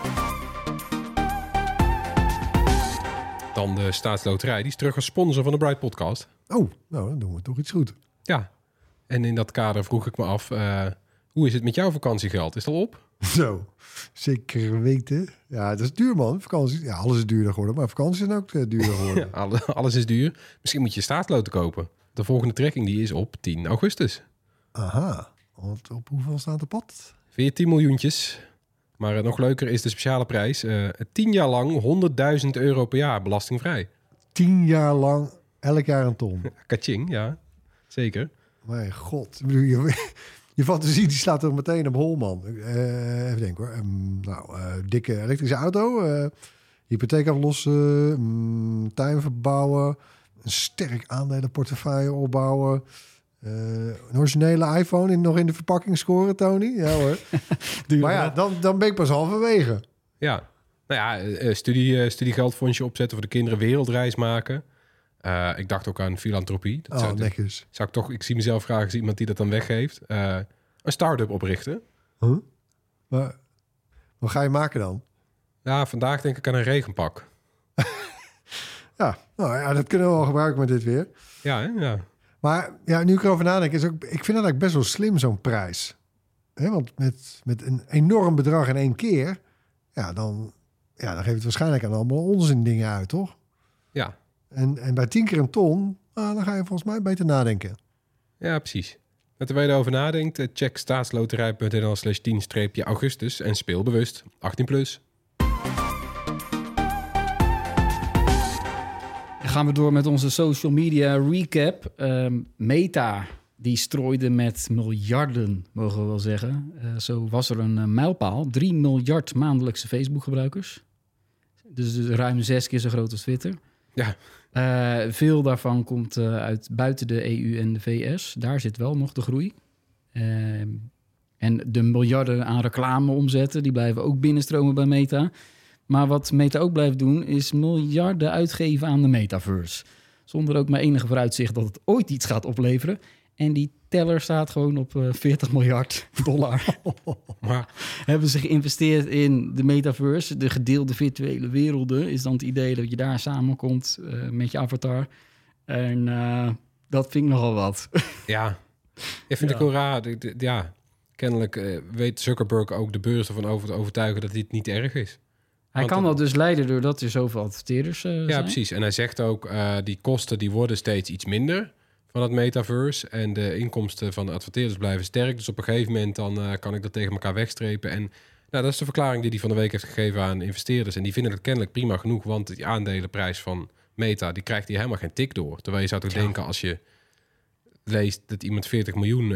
Dan de Staatsloterij. Die is terug als sponsor van de Bright Podcast. Oh, nou, dan doen we toch iets goed. Ja. En in dat kader vroeg ik me af... hoe is het met jouw vakantiegeld? Is het al op? Zo, zeker weten. Ja, dat is duur, man. Vakantie, ja, alles is duurder geworden, maar vakanties zijn ook duurder geworden. Ja, alles is duur. Misschien moet je staatsloten kopen. De volgende trekking die is op 10 augustus. Aha, want op hoeveel staat de pot? 14 miljoentjes. Maar nog leuker is de speciale prijs. 10 jaar lang €100.000 per jaar belastingvrij. 10 jaar lang, elk jaar een ton. Kaching, ja. Zeker. Mijn god. Ik bedoel, je fantasie die slaat toch meteen op hol, man. Even denken hoor. Dikke elektrische auto. Hypotheek aflossen. Tuin verbouwen. Een sterk aandelenportefeuille opbouwen. Een originele iPhone nog in de verpakking scoren, Tony. Ja hoor. Maar ja, dan ben ik pas halverwege. Ja. Nou ja, studiegeldfondsje opzetten voor de kinderen, wereldreis maken. Ik dacht ook aan filantropie. Netjes. Ik zie mezelf graag als iemand die dat dan weggeeft. Een start-up oprichten. Huh? Maar wat ga je maken dan? Ja, vandaag denk ik aan een regenpak. Ja, nou ja, dat kunnen we wel gebruiken met dit weer. Ja, hè? Ja. Maar ja, nu ik erover nadenk, ik vind het eigenlijk best wel slim, zo'n prijs. Want met een enorm bedrag in 1 keer, dan geeft het waarschijnlijk aan allemaal onzin dingen uit, toch? Ja. En bij 10 keer een ton, dan ga je volgens mij beter nadenken. Ja, precies. Terwijl je erover nadenkt, check staatsloterij.nl/10-augustus en speel bewust. 18+. Dan gaan we door met onze social media recap. Meta, die strooide met miljarden, mogen we wel zeggen. Zo was er een mijlpaal. 3 miljard maandelijkse Facebook-gebruikers. Dus ruim 6 keer zo groot als Twitter. Ja. Veel daarvan komt uit buiten de EU en de VS. Daar zit wel nog de groei. En de miljarden aan reclame omzetten, die blijven ook binnenstromen bij Meta. Maar wat Meta ook blijft doen, is miljarden uitgeven aan de metaverse. Zonder ook maar enige vooruitzicht dat het ooit iets gaat opleveren. En die teller staat gewoon op $40 miljard. Maar Hebben ze geïnvesteerd in de metaverse, de gedeelde virtuele werelden. Is dan het idee dat je daar samenkomt met je avatar. En dat vind ik nogal wat. ja, Ik vind het wel raar. Ja, kennelijk weet Zuckerberg ook de beurs ervan over te overtuigen dat dit niet erg is. Hij kan dat dus leiden doordat er zoveel adverteerders zijn. Ja, precies. En hij zegt ook, die kosten die worden steeds iets minder van het metaverse. En de inkomsten van de adverteerders blijven sterk. Dus op een gegeven moment dan kan ik dat tegen elkaar wegstrepen. En nou, dat is de verklaring die hij van de week heeft gegeven aan investeerders. En die vinden het kennelijk prima genoeg, want die aandelenprijs van Meta, die krijgt hier helemaal geen tik door. Terwijl je zou toch denken, als je leest dat iemand 40 miljoen,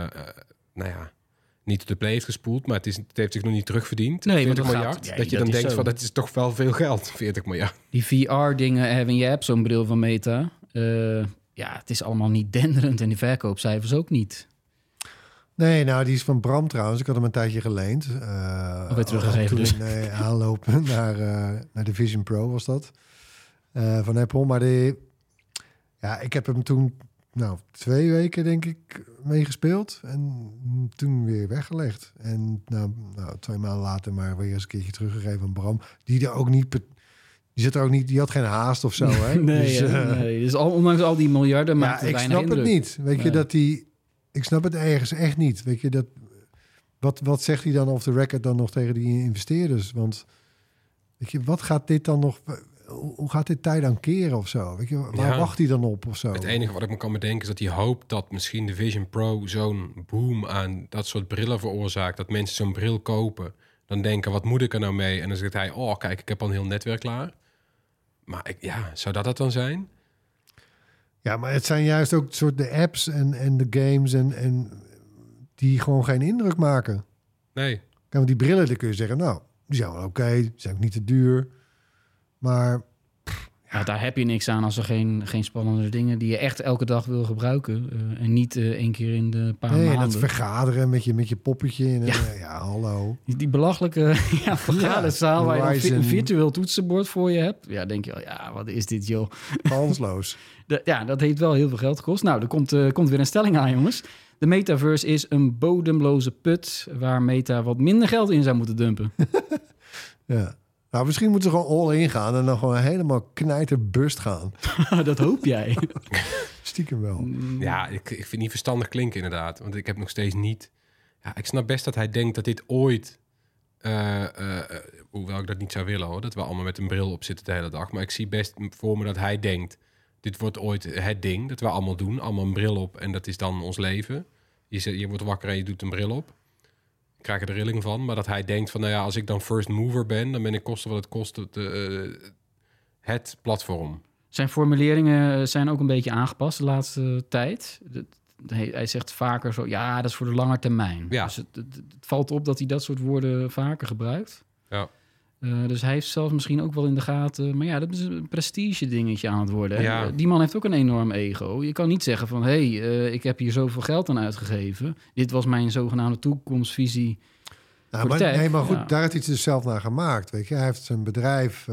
niet op de play heeft gespoeld, maar het heeft zich nog niet terugverdiend. Nee, 40 want miljard. Dat je dan denkt van, dat is toch wel veel geld, 40 miljard. Die VR-dingen hebben, je hebt zo'n bril van Meta. Het is allemaal niet denderend en die verkoopcijfers ook niet. Nee, nou, die is van Bram trouwens. Ik had hem een tijdje geleend. Weer teruggegeven dus. Nee, aanlopen naar de Vision Pro was dat. Van Apple. Maar ik heb hem toen 2 weken denk ik meegespeeld. En toen weer weggelegd. En 2 maanden later maar weer eens een keertje teruggegeven aan Bram. Die had geen haast of zo. Hè? Nee, dus ondanks al die miljarden maakt het weinig indruk. Ik snap het niet. Weet je, dat ik snap het ergens echt niet. Weet je, wat zegt hij dan off the record dan nog tegen die investeerders? Want weet je, wat gaat dit dan nog... Hoe gaat dit tijd aan keren of zo? Weet je, waar wacht hij dan op of zo? Het enige wat ik me kan bedenken is dat hij hoopt dat misschien de Vision Pro zo'n boom aan dat soort brillen veroorzaakt. Dat mensen zo'n bril kopen. Dan denken, wat moet ik er nou mee? En dan zegt hij, oh kijk, ik heb al een heel netwerk klaar. Maar zou dat het dan zijn? Ja, maar het zijn juist ook soort de apps en de games en die gewoon geen indruk maken. Nee. Kijk, want die brillen, dan kun je zeggen, nou, die zijn wel oké, die zijn ook niet te duur. Maar... daar heb je niks aan als er geen spannende dingen die je echt elke dag wil gebruiken. En niet 1 keer in de paar maanden. Nee, dat vergaderen met je poppetje. En, hallo. Die belachelijke vergaderzaal waar je een virtueel toetsenbord voor je hebt. Ja, denk je wel, wat is dit joh? Kansloos. Dat heeft wel heel veel geld gekost. Nou, er komt weer een stelling aan, jongens. De metaverse is een bodemloze put waar Meta wat minder geld in zou moeten dumpen. Ja. Nou, misschien moeten ze gewoon all in gaan en dan gewoon helemaal knijterbust gaan. Dat hoop jij. Stiekem wel. Ja, ik vind het niet verstandig klinken inderdaad. Want ik heb nog steeds niet... Ja, ik snap best dat hij denkt dat dit ooit... hoewel ik dat niet zou willen hoor. Dat we allemaal met een bril op zitten de hele dag. Maar ik zie best voor me dat hij denkt... Dit wordt ooit het ding dat we allemaal doen. Allemaal een bril op en dat is dan ons leven. Je wordt wakker en je doet een bril op. Ik krijg er de rilling van. Maar dat hij denkt van, als ik dan first mover ben... dan ben ik koste wat het kost het platform. Zijn formuleringen zijn ook een beetje aangepast de laatste tijd. Hij zegt vaker zo, dat is voor de lange termijn. Ja. Dus het valt op dat hij dat soort woorden vaker gebruikt. Ja. Dus hij heeft zelf misschien ook wel in de gaten... Maar dat is een prestige dingetje aan het worden. Ja. Die man heeft ook een enorm ego. Je kan niet zeggen van... ik heb hier zoveel geld aan uitgegeven. Dit was mijn zogenaamde toekomstvisie. Maar goed, daar heeft hij het zelf naar gemaakt. Weet je? Hij heeft zijn bedrijf...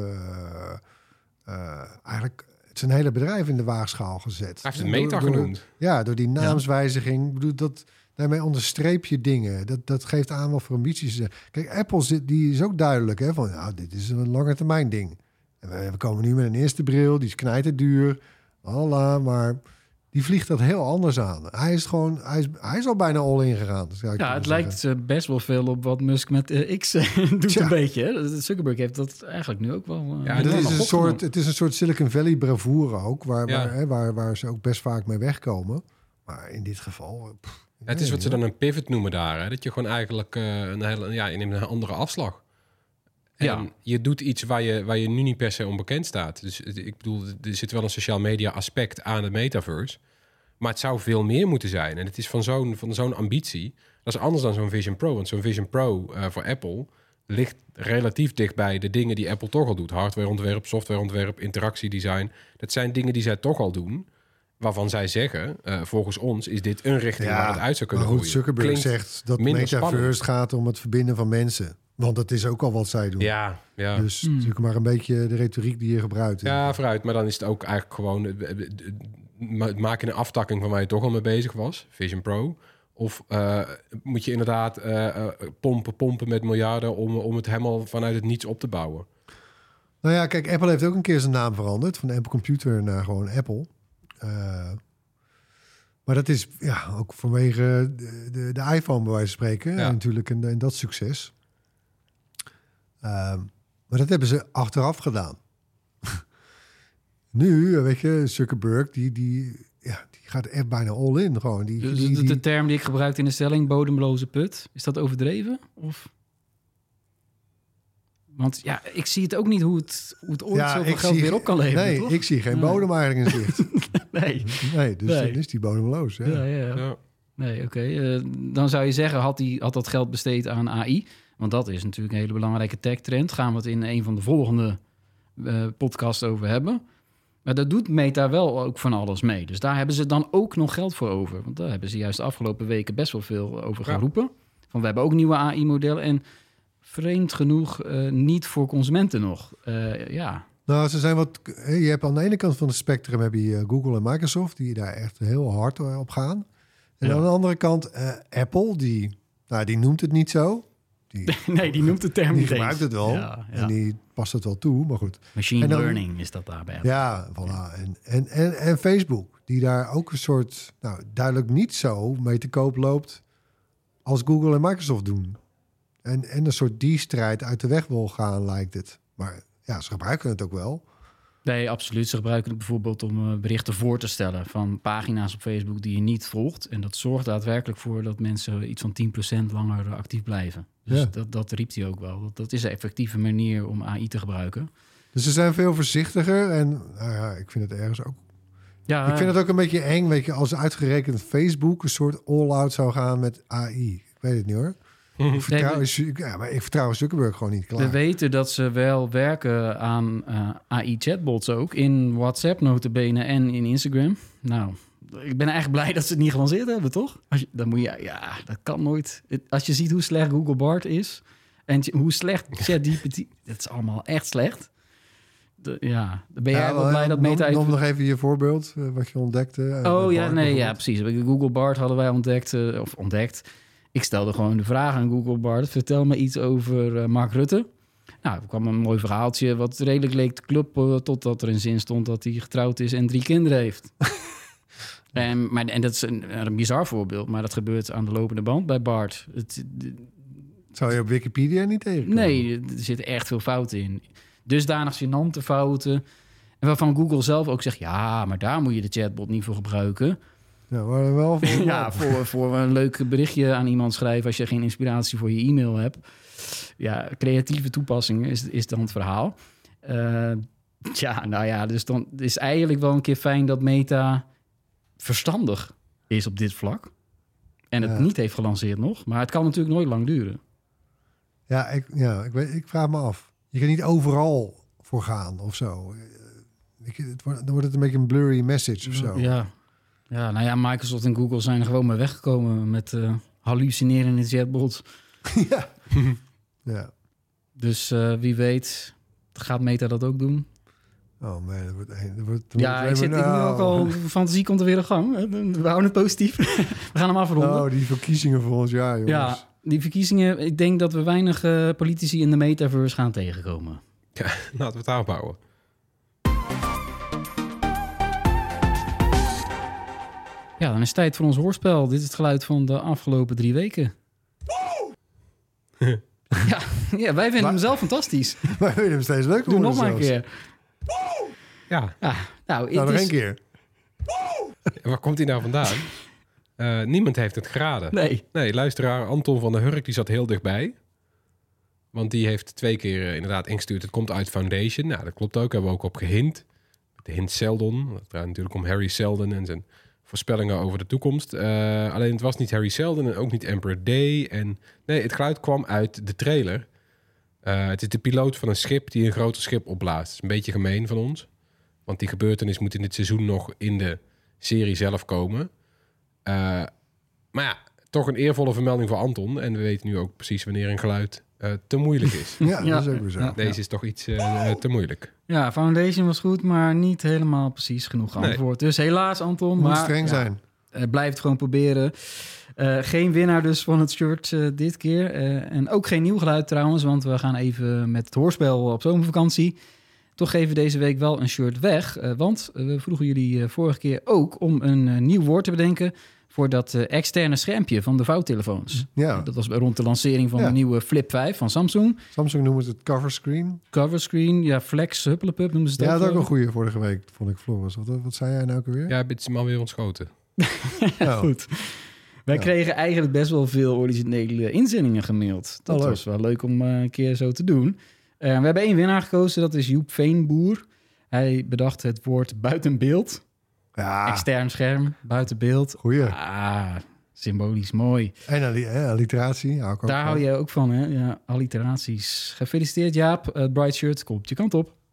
eigenlijk zijn hele bedrijf in de waagschaal gezet. Hij heeft het Meta genoemd. Door die naamswijziging. Ik bedoel, daarmee onderstreep je dingen. Dat geeft aan wat voor ambities ze. Kijk, Apple die is ook duidelijk. Hè, van, dit is een lange termijn ding. En we komen nu met een eerste bril. Die is knijterduur. Maar die vliegt dat heel anders aan. Hij is al bijna all in gegaan. Dus het lijkt best wel veel op wat Musk met X doet een beetje. Hè? Zuckerberg heeft dat eigenlijk nu ook wel... het is een soort Silicon Valley bravoure ook. Waar ze ook best vaak mee wegkomen. Maar in dit geval... Het is wat ze dan een pivot noemen daar. Hè? Dat je gewoon eigenlijk je neemt een andere afslag. En je doet iets waar je nu niet per se onbekend staat. Dus ik bedoel, er zit wel een sociaal media aspect aan het metaverse. Maar het zou veel meer moeten zijn. En het is van zo'n ambitie. Dat is anders dan zo'n Vision Pro. Want zo'n Vision Pro voor Apple ligt relatief dichtbij de dingen die Apple toch al doet. Hardwareontwerp, softwareontwerp, interactiedesign. Dat zijn dingen die zij toch al doen. Waarvan zij zeggen, volgens ons is dit een richting waar het uit zou kunnen groeien. Zuckerberg zegt dat metaverse gaat om het verbinden van mensen. Want dat is ook al wat zij doen. Ja. Dus natuurlijk maar een beetje de retoriek die je gebruikt. Ja, vooruit. Maar dan is het ook eigenlijk gewoon... maak je een aftakking van waar je toch al mee bezig was. Vision Pro. Of moet je inderdaad pompen met miljarden... om het helemaal vanuit het niets op te bouwen? Nou ja, kijk, Apple heeft ook een keer zijn naam veranderd. Van Apple Computer naar gewoon Apple. Maar Maar dat is ook vanwege de iPhone bij wijze van spreken. Ja. Natuurlijk en dat succes. Maar dat hebben ze achteraf gedaan. Nu, weet je, Zuckerberg, die gaat echt bijna all in. Gewoon. De term die ik gebruikte in de stelling, bodemloze put, is dat overdreven? Of... Want ja, ik zie het ook niet hoe het ooit zoveel geld weer op kan leveren, Nee, toch? ik zie geen bodem eigenlijk in zicht. Nee. Dus dan is die bodemloos. Ja. Ja. Nee, oké. Dan zou je zeggen, had dat geld besteed aan AI? Want dat is natuurlijk een hele belangrijke tech-trend. Gaan we het in een van de volgende podcasts over hebben. Maar dat doet Meta wel ook van alles mee. Dus daar hebben ze dan ook nog geld voor over. Want daar hebben ze juist de afgelopen weken best wel veel over geroepen. Van we hebben ook nieuwe AI-modellen en vreemd genoeg niet voor consumenten nog. Nou, ze zijn je hebt aan de ene kant van het spectrum heb je Google en Microsoft die daar echt heel hard op gaan. En aan de andere kant Apple, die noemt het niet zo. Die noemt de term die niet gebruikt eens. het wel. Ja. En die past het wel toe, maar goed. Machine En dan- learning is dat daarbij. Ja, voilà. En Facebook, die daar ook een soort, duidelijk niet zo mee te koop loopt als Google en Microsoft doen. En een soort die strijd uit de weg wil gaan, lijkt het. Maar ja, ze gebruiken het ook wel. Nee, absoluut. Ze gebruiken het bijvoorbeeld om berichten voor te stellen van pagina's op Facebook die je niet volgt. En dat zorgt daadwerkelijk voor dat mensen iets van 10% langer actief blijven. Dus Ja. dat riep hij ook wel. Dat is een effectieve manier om AI te gebruiken. Dus ze zijn veel voorzichtiger. En ik vind het ergens ook. Ja, Ik vind het ook een beetje eng, weet je, als uitgerekend Facebook een soort all-out zou gaan met AI. Ik weet het niet hoor. Ik vertrouw Zuckerberg gewoon niet klaar. we weten dat ze wel werken aan AI-chatbots ook. In WhatsApp notabene en in Instagram. Nou, ik ben eigenlijk blij dat ze het niet gelanceerd hebben, toch? Dan moet je, dat kan nooit. Als je ziet hoe slecht Google Bard is en hoe slecht ChatGPT... dat is allemaal echt slecht. Dan ben jij wel blij dat Meta... Noem nog even je voorbeeld, wat je ontdekte. Precies. Google Bard hadden wij ontdekt. Ik stelde gewoon de vraag aan Google Bard. Vertel me iets over Mark Rutte. Nou, er kwam een mooi verhaaltje wat redelijk leek te kloppen... totdat er een zin stond dat hij getrouwd is en 3 kinderen heeft. En dat is een bizar voorbeeld, maar dat gebeurt aan de lopende band bij Bard. Zou je op Wikipedia niet tegenkomen? Nee, er zitten echt veel fouten in. Dusdanig gênante fouten. En waarvan Google zelf ook zegt... ja, maar daar moet je de chatbot niet voor gebruiken. Ja, maar wel voor een leuk berichtje aan iemand schrijven... als je geen inspiratie voor je e-mail hebt. Ja, creatieve toepassingen is dan het verhaal. Dus dan is eigenlijk wel een keer fijn... dat Meta verstandig is op dit vlak. En het niet heeft gelanceerd nog. Maar het kan natuurlijk nooit lang duren. Ik vraag me af. Je kan niet overal voor gaan of zo. Dan wordt het een beetje een blurry message of zo. Microsoft en Google zijn er gewoon mee weggekomen... met hallucinerende chatbots. Ja. Dus wie weet, gaat Meta dat ook doen? Oh man, ik nu ook al... Fantasie komt er weer op gang. We houden het positief. We gaan hem afronden. Die verkiezingen volgend jaar, jongens. Ja, die verkiezingen... Ik denk dat we weinig politici in de metaverse gaan tegenkomen. Ja, laten we het aanbouwen. Ja, dan is het tijd voor ons hoorspel. Dit is het geluid van de afgelopen 3 weken. Ja, wij vinden hem zelf fantastisch. Wij vinden hem steeds leuker. Doe nog maar een keer. Ja. Nog een keer. Waar komt hij nou vandaan? Niemand heeft het geraden. Nee, luisteraar Anton van der Hurk, die zat heel dichtbij. Want die heeft 2 keer inderdaad ingestuurd. Het komt uit Foundation. Nou, dat klopt ook. Hebben we ook op gehint. De hint Seldon. Het draait natuurlijk om Harry Seldon en zijn voorspellingen over de toekomst. Alleen het was niet Harry Seldon en ook niet Emperor Day. En nee, het geluid kwam uit de trailer. Het is de piloot van een schip die een groter schip opblaast. Het is een beetje gemeen van ons. Want die gebeurtenis moet in dit seizoen nog in de serie zelf komen. Maar ja, toch een eervolle vermelding voor Anton. En we weten nu ook precies wanneer een geluid te moeilijk is. Ja, dat is ook weer zo. Ja. Deze is toch iets te moeilijk. Ja, Foundation was goed, maar niet helemaal precies genoeg antwoord. Dus helaas, Anton. Moet maar streng zijn. Blijf het gewoon proberen. Geen winnaar dus van het shirt dit keer. En ook geen nieuw geluid trouwens, want we gaan even met het hoorspel op zomervakantie. Toch geven we deze week wel een shirt weg. Want we vroegen jullie vorige keer ook om een nieuw woord te bedenken voor dat externe schermpje van de vouwtelefoons. Ja. Dat was rond de lancering van de nieuwe Flip 5 van Samsung. Samsung noemen het coverscreen. Coverscreen, ja, Flex, Huppelepup noemen ze het Ja, ook. dat is ook een goeie vorige week, vond ik, Floris. Wat zei jij nou ook alweer? Ja, het is maar weer ontschoten. Nou, Goed. Wij kregen eigenlijk best wel veel originele inzendingen gemaild. Dat leuk. was wel leuk om een keer zo te doen. We hebben 1 winnaar gekozen, dat is Joep Veenboer. Hij bedacht het woord buiten beeld. Ja, Extern scherm, buiten beeld. goeie. Symbolisch mooi. En alliteratie. Hou ik ook Daar van. hou je ook van, hè? Ja, alliteraties. Gefeliciteerd, Jaap. Het Bright Shirt komt je kant op.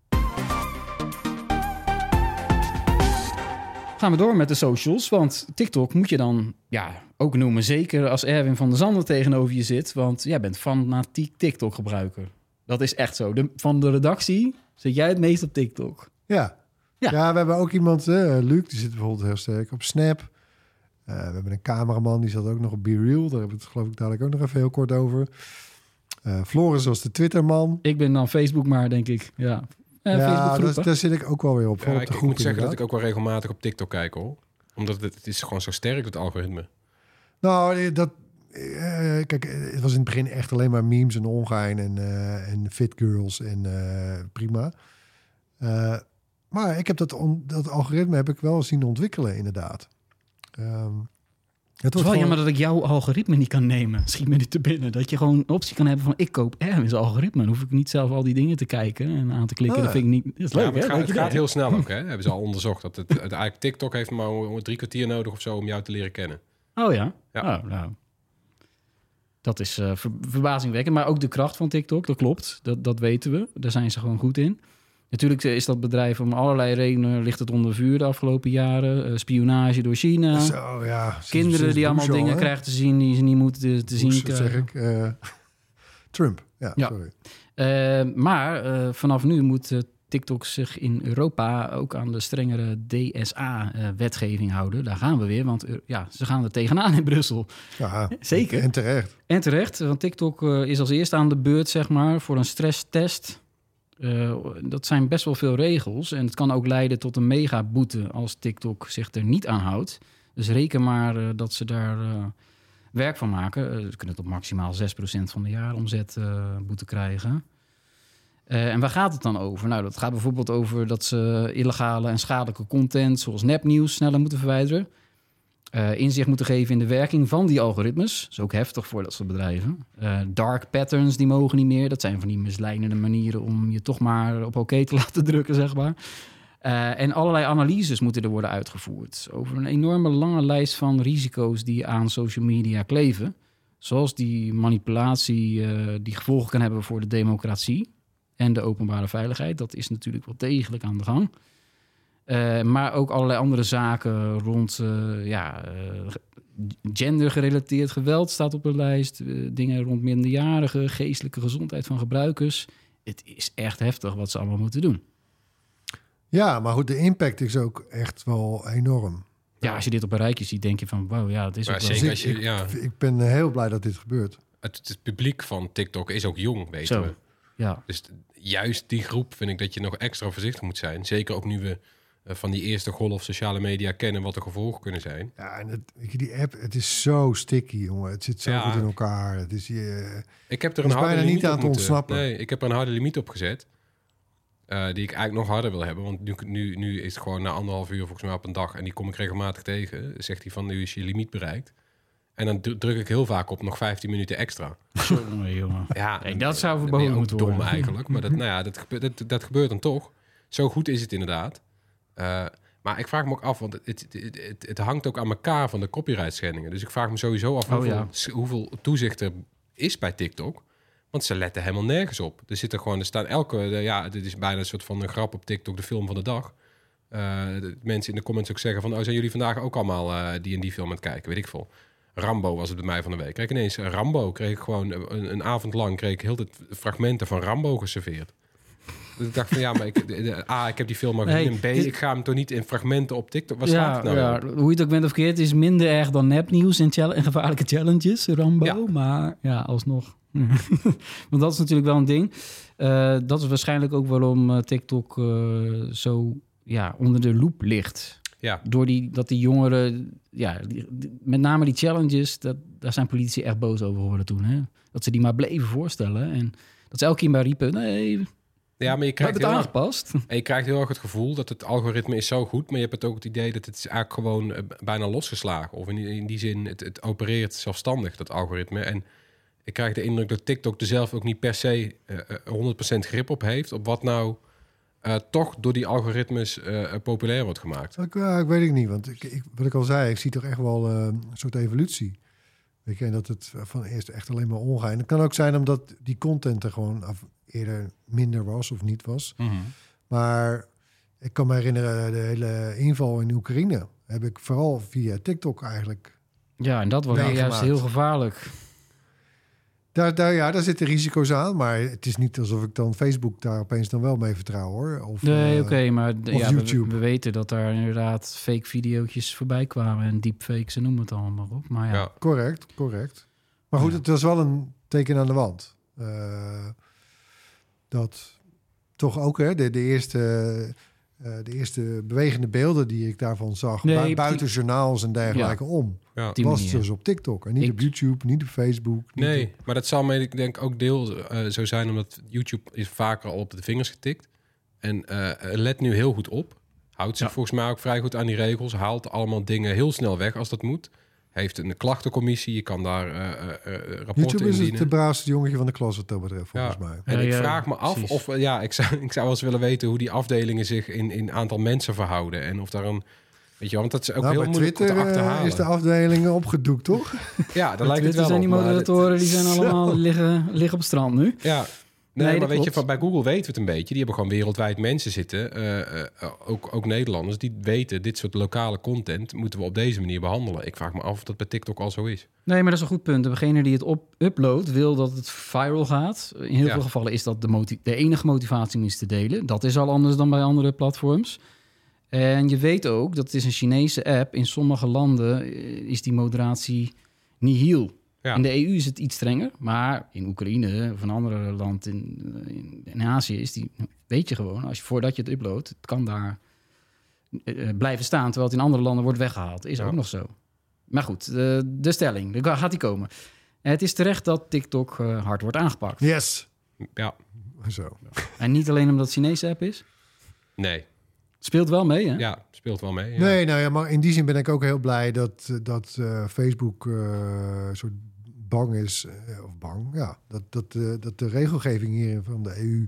Gaan we door met de socials, want TikTok moet je dan ook noemen. Zeker als Erwin van der Zanden tegenover je zit, want jij bent fanatiek TikTok-gebruiker. Dat is echt zo. Van de redactie zit jij het meest op TikTok. Ja. Ja. Ja, we hebben ook iemand, Luc, die zit bijvoorbeeld heel sterk op Snap. We hebben een cameraman, die zat ook nog op Be Real. Daar hebben we het geloof ik dadelijk ook nog even heel kort over. Floris was de Twitterman. Ik ben dan Facebook maar, denk ik. Ja, Facebook daar zit ik ook wel weer op. Ja, Vooral op de ik groep moet zeggen dat inderdaad. ik ook wel regelmatig op TikTok kijk, hoor. Omdat het is gewoon zo sterk, het algoritme. Nou, kijk, het was in het begin echt alleen maar memes en ongein en fit girls en prima. Maar ik heb dat algoritme heb ik wel zien ontwikkelen, inderdaad. Het is wel jammer dat ik jouw algoritme niet kan nemen. Schiet me niet te binnen. Dat je gewoon een optie kan hebben van ik koop Erwin's algoritme. Dan hoef ik niet zelf al die dingen te kijken en aan te klikken. Dat vind ik niet... Dat is leuk, maar hè? het gaat heel snel ook, hè? Hebben ze al onderzocht. Dat het eigenlijk TikTok heeft maar 3 kwartier nodig of zo om jou te leren kennen. Oh ja? Ja. Oh, nou. Dat is verbazingwekkend. Maar ook de kracht van TikTok, dat klopt. Dat weten we. Daar zijn ze gewoon goed in. Natuurlijk is dat bedrijf om allerlei redenen ligt het onder vuur de afgelopen jaren. Spionage door China. Zo, ja. Kinderen die allemaal dingen krijgen te zien die ze niet moeten te zien krijgen. Zeg ik. Trump. Ja, Ja. sorry. Maar vanaf nu moet TikTok zich in Europa ook aan de strengere DSA-wetgeving houden. Daar gaan we weer, want ze gaan er tegenaan in Brussel. Ja, Zeker. En terecht. En terecht, want TikTok is als eerste aan de beurt, zeg maar, voor een stresstest. Dat zijn best wel veel regels. En het kan ook leiden tot een megaboete als TikTok zich er niet aan houdt. Dus reken maar dat ze daar werk van maken. Ze kunnen tot maximaal 6% van de jaaromzet boete krijgen. En waar gaat het dan over? Nou, dat gaat bijvoorbeeld over dat ze illegale en schadelijke content, zoals nepnieuws, sneller moeten verwijderen. Inzicht moeten geven in de werking van die algoritmes. Dat is ook heftig voor dat soort bedrijven. Dark patterns, die mogen niet meer. Dat zijn van die misleidende manieren om je toch maar op oké te laten drukken, zeg maar. En allerlei analyses moeten er worden uitgevoerd over een enorme lange lijst van risico's die aan social media kleven. Zoals die manipulatie die gevolgen kan hebben voor de democratie en de openbare veiligheid. Dat is natuurlijk wel degelijk aan de gang. Maar ook allerlei andere zaken rond gendergerelateerd geweld staat op de lijst. Dingen rond minderjarigen, geestelijke gezondheid van gebruikers. Het is echt heftig wat ze allemaal moeten doen. Ja, maar goed, de impact is ook echt wel enorm. Ja, als je dit op een rijtje ziet, denk je van wauw, ja, het is Maar ook wel... zeker als je, Ik ben heel blij dat dit gebeurt. Het publiek van TikTok is ook jong, weten Zo. we. Ja. Dus juist die groep vind ik dat je nog extra voorzichtig moet zijn. Zeker ook nu we van die eerste golf sociale media kennen wat de gevolgen kunnen zijn. Ja, en die app, het is zo sticky, jongen. Het zit zo goed in elkaar. Het is, Ik heb er is een harde bijna limiet niet aan op te moeten. ontsnappen. Nee, ik heb er een harde limiet op gezet. Die ik eigenlijk nog harder wil hebben. Want nu is het gewoon na 1,5 uur volgens mij op een dag. En die kom ik regelmatig tegen. Zegt hij van, nu is je limiet bereikt. En dan druk ik heel vaak op nog 15 minuten extra. Jongen. Ja, Nee, dat zou ben je verboden ook moeten dom worden. eigenlijk. Maar dat gebeurt dan toch. Zo goed is het inderdaad. Maar ik vraag me ook af, want het hangt ook aan elkaar van de copyright schendingen. Dus ik vraag me sowieso af hoeveel toezicht er is bij TikTok. Want ze letten helemaal nergens op. Er staan dit is bijna een soort van een grap op TikTok, de film van de dag. Mensen in de comments ook zeggen van, zijn jullie vandaag ook allemaal die en die film aan het kijken? Weet ik veel. Rambo was het bij mij van de week. Kreeg ineens Rambo. Kreeg ik gewoon een avond lang kreeg ik heel de fragmenten van Rambo geserveerd. Dus ik dacht van ja, maar ik heb die film al gezien. En B, ik ga hem toch niet in fragmenten op TikTok. Wat staat het nou? Hoe je het ook bent of keert, is minder erg dan nepnieuws en gevaarlijke challenges, Rambo. Ja. Maar ja, alsnog. Want dat is natuurlijk wel een ding. Dat is waarschijnlijk ook waarom TikTok zo onder de loep ligt. Ja. Dat die jongeren... met name die challenges, daar zijn politici echt boos over geworden toen. Hè? Dat ze die maar bleven voorstellen. En dat ze elke keer maar riepen... Nee, Ja, maar je we krijgt, hebben het aangepast. en je krijgt heel erg het gevoel dat het algoritme is zo goed... maar je hebt het ook het idee dat het is eigenlijk gewoon bijna losgeslagen. Of in die zin, het opereert zelfstandig, dat algoritme. En ik krijg de indruk dat TikTok er zelf ook niet per se 100% grip op heeft... op wat nou toch door die algoritmes populair wordt gemaakt. Ik weet het niet, want wat ik al zei... ik zie toch echt wel een soort evolutie. Weet je, en dat het van eerst echt alleen maar omgaan. Het kan ook zijn omdat die content er gewoon eerder minder was of niet was. Mm-hmm. Maar ik kan me herinneren, de hele inval in Oekraïne... heb ik vooral via TikTok eigenlijk... Ja, en dat was meegemaakt. juist heel gevaarlijk. Daar zitten risico's aan, maar het is niet alsof ik dan Facebook daar opeens dan wel mee vertrouw, hoor. Of, Nee, oké, maar YouTube. we weten dat daar inderdaad fake videootjes voorbij kwamen... en deepfakes en noem het allemaal op. Maar ja. Correct. Maar goed, het was wel een teken aan de wand. Dat toch ook, hè, de eerste bewegende beelden die ik daarvan zag... buiten journaals en dergelijke Ja. was dus op TikTok. En niet op YouTube, niet op Facebook. Nee, maar dat zal me denk ik ook deel zo zijn... omdat YouTube is vaker al op de vingers getikt. En let nu heel goed op. Houdt zich volgens mij ook vrij goed aan die regels. Haalt allemaal dingen heel snel weg als dat moet. Heeft een klachtencommissie. Je kan daar rapporten YouTube is indienen. het braafste jongetje van de klas wat dat betreft, volgens mij. En ik Ja, vraag me af precies. of... ik zou wel eens willen weten hoe die afdelingen zich in aantal mensen verhouden. En of daar een... Weet je, want dat is ook heel bij moeilijk Twitter te achterhalen. is de afdeling opgedoekt, toch? Ja, daar lijkt het Twitter wel zijn die op, maar moderatoren, die zijn allemaal liggen op het strand nu. Ja, Nee, maar dat weet je, klopt. van bij Google weten we het een beetje. Die hebben gewoon wereldwijd mensen zitten, ook Nederlanders, die weten... dit soort lokale content moeten we op deze manier behandelen. Ik vraag me af of dat bij TikTok al zo is. Nee, maar dat is een goed punt. Degene die het uploadt wil dat het viral gaat. In heel veel gevallen is dat de enige motivatie om iets te delen. Dat is al anders dan bij andere platforms. En je weet ook, dat het is een Chinese app. In sommige landen is die moderatie nihil. Ja. In de EU is het iets strenger. Maar in Oekraïne of een ander land in Azië is die... Weet je gewoon, voordat je het uploadt, het kan daar blijven staan... terwijl het in andere landen wordt weggehaald. Is ook nog zo. Maar goed, de stelling, daar gaat die komen. Het is terecht dat TikTok hard wordt aangepakt. Yes. Ja, Zo. En niet alleen omdat het een Chinese app is. nee. Speelt wel mee, hè? Ja, speelt wel mee. Ja. Nee, nou ja, maar in die zin ben ik ook heel blij dat Facebook soort bang is, of bang, ja, dat de regelgeving hier van de EU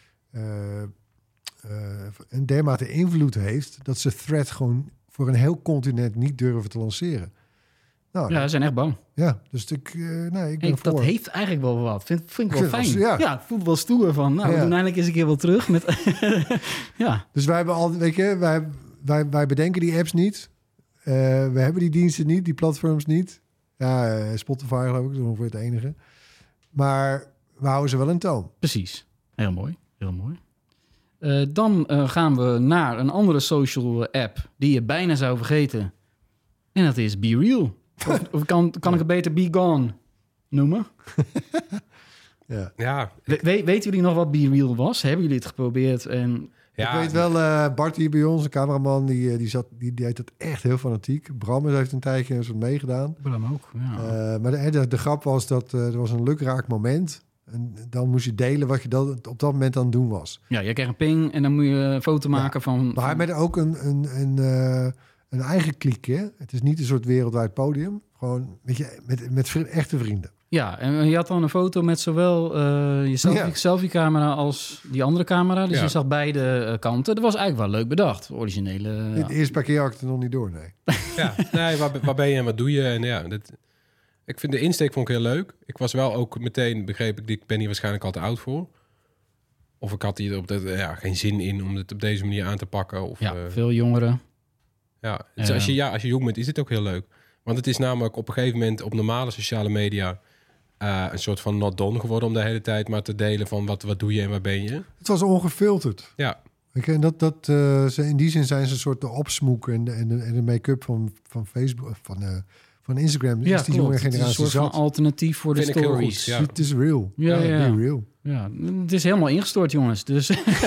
een dermate invloed heeft dat ze Thread gewoon voor een heel continent niet durven te lanceren. Nou, Ja, ze zijn echt bang. ja, dus ik ben voor. Dat heeft eigenlijk wel wat. Vind ik wel vind fijn. het wel- ja. Het voelt wel stoer van... Nou, we Ja. doen eindelijk eens een keer wel terug met... ja. Dus wij hebben al, weet je, wij bedenken die apps niet. We hebben die diensten niet, die platforms niet. Ja, Spotify geloof ik, dat is ongeveer het enige. Maar we houden ze wel in toom. Precies. Heel mooi. Heel mooi. Dan gaan we naar een andere social app die je bijna zou vergeten. En dat is Be Real. Of kan ik het beter Be Gone noemen? Ja. Ja, Weten jullie nog wat Be Real was? Hebben jullie het geprobeerd? En ja, Ik weet wel, Bart hier bij ons, een cameraman, die deed dat echt heel fanatiek. Bram heeft een tijdje een soort meegedaan. Bram ook, ja. Maar de grap was dat er was een lukraak moment. En dan moest je delen wat je op dat moment aan het doen was. Ja, je krijgt een ping en dan moet je een foto maken van... Maar hij met ook een eigen kliekje. Het is niet een soort wereldwijd podium. Gewoon met echte vrienden. Ja, en je had dan een foto met zowel je selfie-camera als die andere camera. Dus Ja. je zag beide kanten. Dat was eigenlijk wel leuk bedacht. De originele... De eerste paar keer had ik het nog niet door, nee. ja. Nee, waar ben je en wat doe je? En ja, ik vind de insteek vond ik heel leuk. Ik was wel ook meteen, begreep ik ben hier waarschijnlijk al te oud voor. Of ik had hier geen zin in om het op deze manier aan te pakken. Of, Ja, veel jongeren. Ja, dus als je jong bent, is dit ook heel leuk. Want het is namelijk op een gegeven moment op normale sociale media een soort van not done geworden om de hele tijd maar te delen van wat doe je en waar ben je. Het was ongefilterd. Ja, En ze in die zin zijn ze een soort de opsmoek en de make-up van Facebook, van van Instagram. Ja, Is die klopt. jonge Het is een generatie soort van zat. alternatief voor de Vind ik heel stories. goed, ja. Het is real. Ja. Be real. Ja, het is helemaal ingestort, jongens. Dus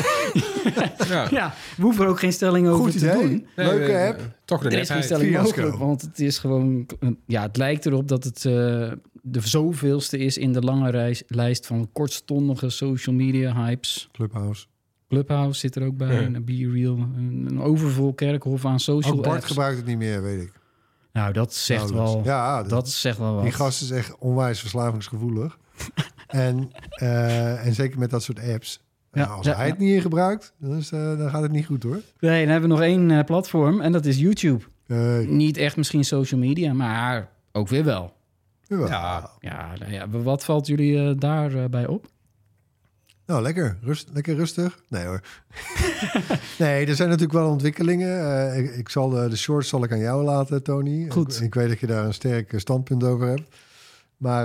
Ja. ja, we hoeven er ook geen stelling over Goed te idee. doen. Leuke app. Toch de Er is geen netheid. stelling Fiasco. mogelijk, want het is gewoon... Ja, het lijkt erop dat het de zoveelste is in de lange lijst van kortstondige social media hypes. Clubhouse zit er ook bij, Ja. en Be Real. Een overvol kerkhof aan social Ook Bart apps. gebruikt het niet meer, weet ik. Nou, dat zegt Nauwelijks. wel... Ja, Dat zegt wel wat. die gast is echt onwijs verslavingsgevoelig. en zeker met dat soort apps. Ja, Nou, als ja, hij het niet in gebruikt, dan gaat het niet goed hoor. Nee, dan hebben we nog één platform en dat is YouTube. Nee, Niet echt misschien social media, maar ook weer wel. jawel. Ja, Ja, nou ja, wat valt jullie daarbij op? Nou, lekker. Lekker rustig. Nee hoor. Nee, er zijn natuurlijk wel ontwikkelingen. Ik zal de shorts zal ik aan jou laten, Tony. Goed. Ik weet dat je daar een sterk standpunt over hebt. Maar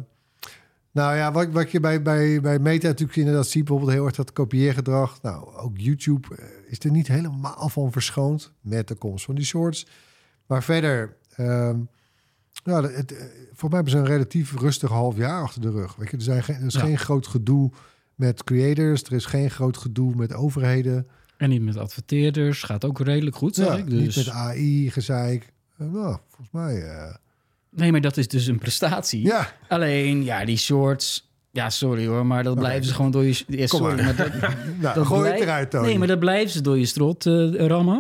nou ja, wat je bij Meta natuurlijk inderdaad ziet, bijvoorbeeld heel erg dat kopieergedrag. Nou, ook YouTube is er niet helemaal van verschoond met de komst van die shorts. Maar verder, nou, voor mij hebben ze een relatief rustig half jaar achter de rug. Weet je, er is geen groot gedoe met creators. Er is geen groot gedoe met overheden. En niet met adverteerders. Gaat ook redelijk goed, zeg ik. Dus... Niet met AI, gezeik. Nou, volgens mij... Nee, maar dat is dus een prestatie. Ja, Alleen, ja, die shorts... Ja, sorry hoor, maar dat blijven ze gewoon door je... Ja, Kom sorry, maar. maar dat, nou, dat gooi het blijft- eruit, Tony. Nee, maar dat blijven ze door je strot rammen.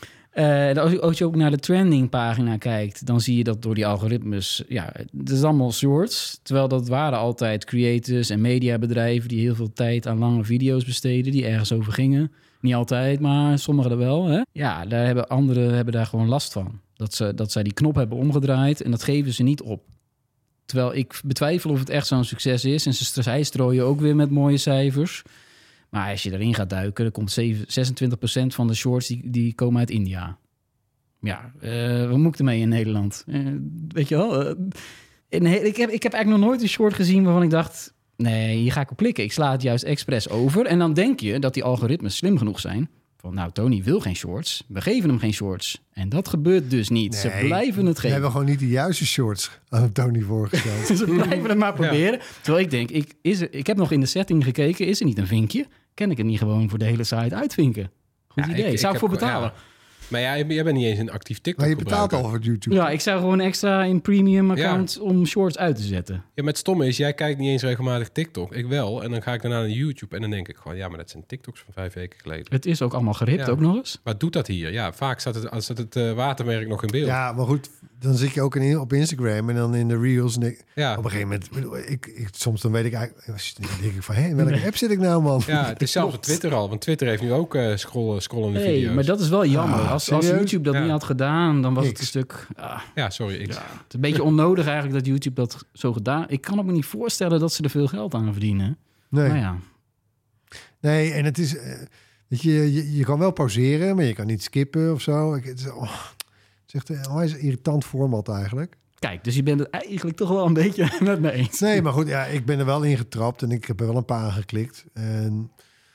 Als je ook naar de trending-pagina kijkt, dan zie je dat door die algoritmes... Ja, het is allemaal shorts. Terwijl dat waren altijd creators en mediabedrijven... die heel veel tijd aan lange video's besteden... die ergens over gingen. Niet altijd, maar sommigen er wel. Hè? Ja, anderen hebben daar gewoon last van. Dat zij die knop hebben omgedraaid en dat geven ze niet op. Terwijl ik betwijfel of het echt zo'n succes is. En zij strooien ook weer met mooie cijfers. Maar als je erin gaat duiken, dan komt 26% van de shorts die komen uit India. Ja, wat moet ik ermee in Nederland? Weet je wel? Ik heb eigenlijk nog nooit een short gezien waarvan ik dacht... Nee, hier ga ik op klikken. Ik sla het juist expres over. En dan denk je dat die algoritmes slim genoeg zijn... Van, nou, Tony wil geen shorts. We geven hem geen shorts. En dat gebeurt dus niet. Ze blijven het We geven. hebben gewoon niet de juiste shorts aan Tony voorgesteld. Ze blijven het maar proberen. Terwijl ik denk, ik heb nog in de setting gekeken. Is er niet een vinkje? Kan ik het niet gewoon voor de hele site uitvinken? Goed Ja, idee. Zou ik voor heb- betalen? ja. Maar jij bent niet eens een actief TikTok Maar je betaalt gebruiker. al voor YouTube. Ja, ik zou gewoon extra in premium account om shorts uit te zetten. Ja, maar het stomme is, jij kijkt niet eens regelmatig TikTok. Ik wel. En dan ga ik daarna naar YouTube en dan denk ik gewoon... Ja, maar dat zijn TikToks van 5 weken geleden. Het is ook allemaal geript, Ja. ook nog eens. Wat doet dat hier? Ja, vaak staat het watermerk nog in beeld. Ja, maar goed, dan zit je ook op Instagram en dan in de Reels. En Ja. op een gegeven moment, bedoel, soms dan weet ik eigenlijk... Dan denk ik van, hé, in welke app zit ik nou, man? Ja, het is zelfs op Twitter al. Want Twitter heeft nu ook scrollende Nee, video's. maar dat is wel jammer. Ah, Als serieus? YouTube dat Ja. niet had gedaan, dan was het X. een stuk... Ja, sorry. Het is een beetje onnodig eigenlijk dat YouTube dat zo gedaan... Ik kan me niet voorstellen dat ze er veel geld aan verdienen. Nee. Maar ja, Nee, en het is... weet je kan wel pauzeren, maar je kan niet skippen of zo. Het is echt een onwijs irritant format eigenlijk. kijk, dus je bent het eigenlijk toch wel een beetje met me eens. Nee, maar goed, ja, ik ben er wel in getrapt en ik heb er wel een paar aangeklikt. En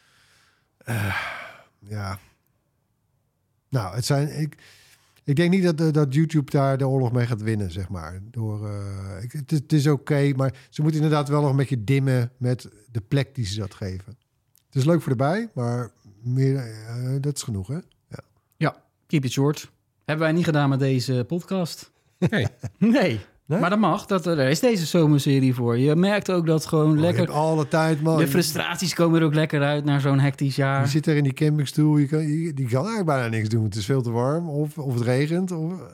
ja... Nou, ik denk niet dat YouTube daar de oorlog mee gaat winnen, zeg maar. Het is oké, maar ze moeten inderdaad wel nog een beetje dimmen met de plek die ze dat geven. Het is leuk voor erbij, maar meer, dat is genoeg, hè? Ja. Ja, keep it short. Hebben wij niet gedaan met deze podcast. Nee. Nee. Nee? Maar dat mag. Er is deze zomerserie voor. Je merkt ook dat gewoon Je lekker... hebt alle tijd, man. De frustraties komen er ook lekker uit naar zo'n hectisch Je jaar. zit er in die campingstoel, die kan eigenlijk bijna niks doen. Het is veel te warm, of het regent.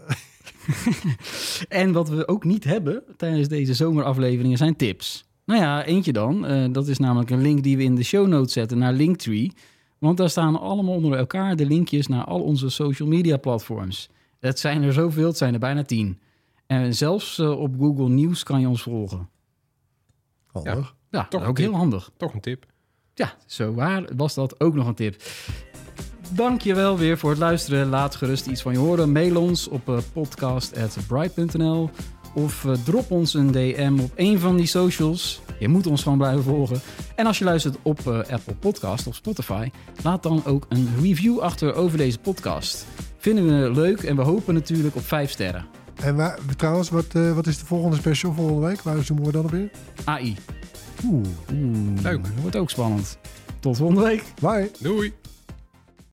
En wat we ook niet hebben tijdens deze zomerafleveringen zijn tips. Nou ja, eentje dan. Dat is namelijk een link die we in de show notes zetten naar Linktree. Want daar staan allemaal onder elkaar de linkjes naar al onze social media platforms. Het zijn er zoveel, het zijn er bijna 10. En zelfs op Google Nieuws kan je ons volgen. Handig. Ja, Toch dat is een ook tip. heel handig. Toch een tip. Ja, zo waar was dat ook nog een tip. Dank je wel weer voor het luisteren. Laat gerust iets van je horen. Mail ons op podcast@bright.nl of drop ons een DM op een van die socials. Je moet ons gewoon blijven volgen. En als je luistert op Apple Podcast of Spotify, laat dan ook een review achter over deze podcast. Vinden we leuk en we hopen natuurlijk op 5 sterren. En trouwens, wat is de volgende special volgende week? Waar zoomen we dan op in? AI. Oeh. Leuk. Dat wordt ook spannend. Tot volgende week. Bye. Doei.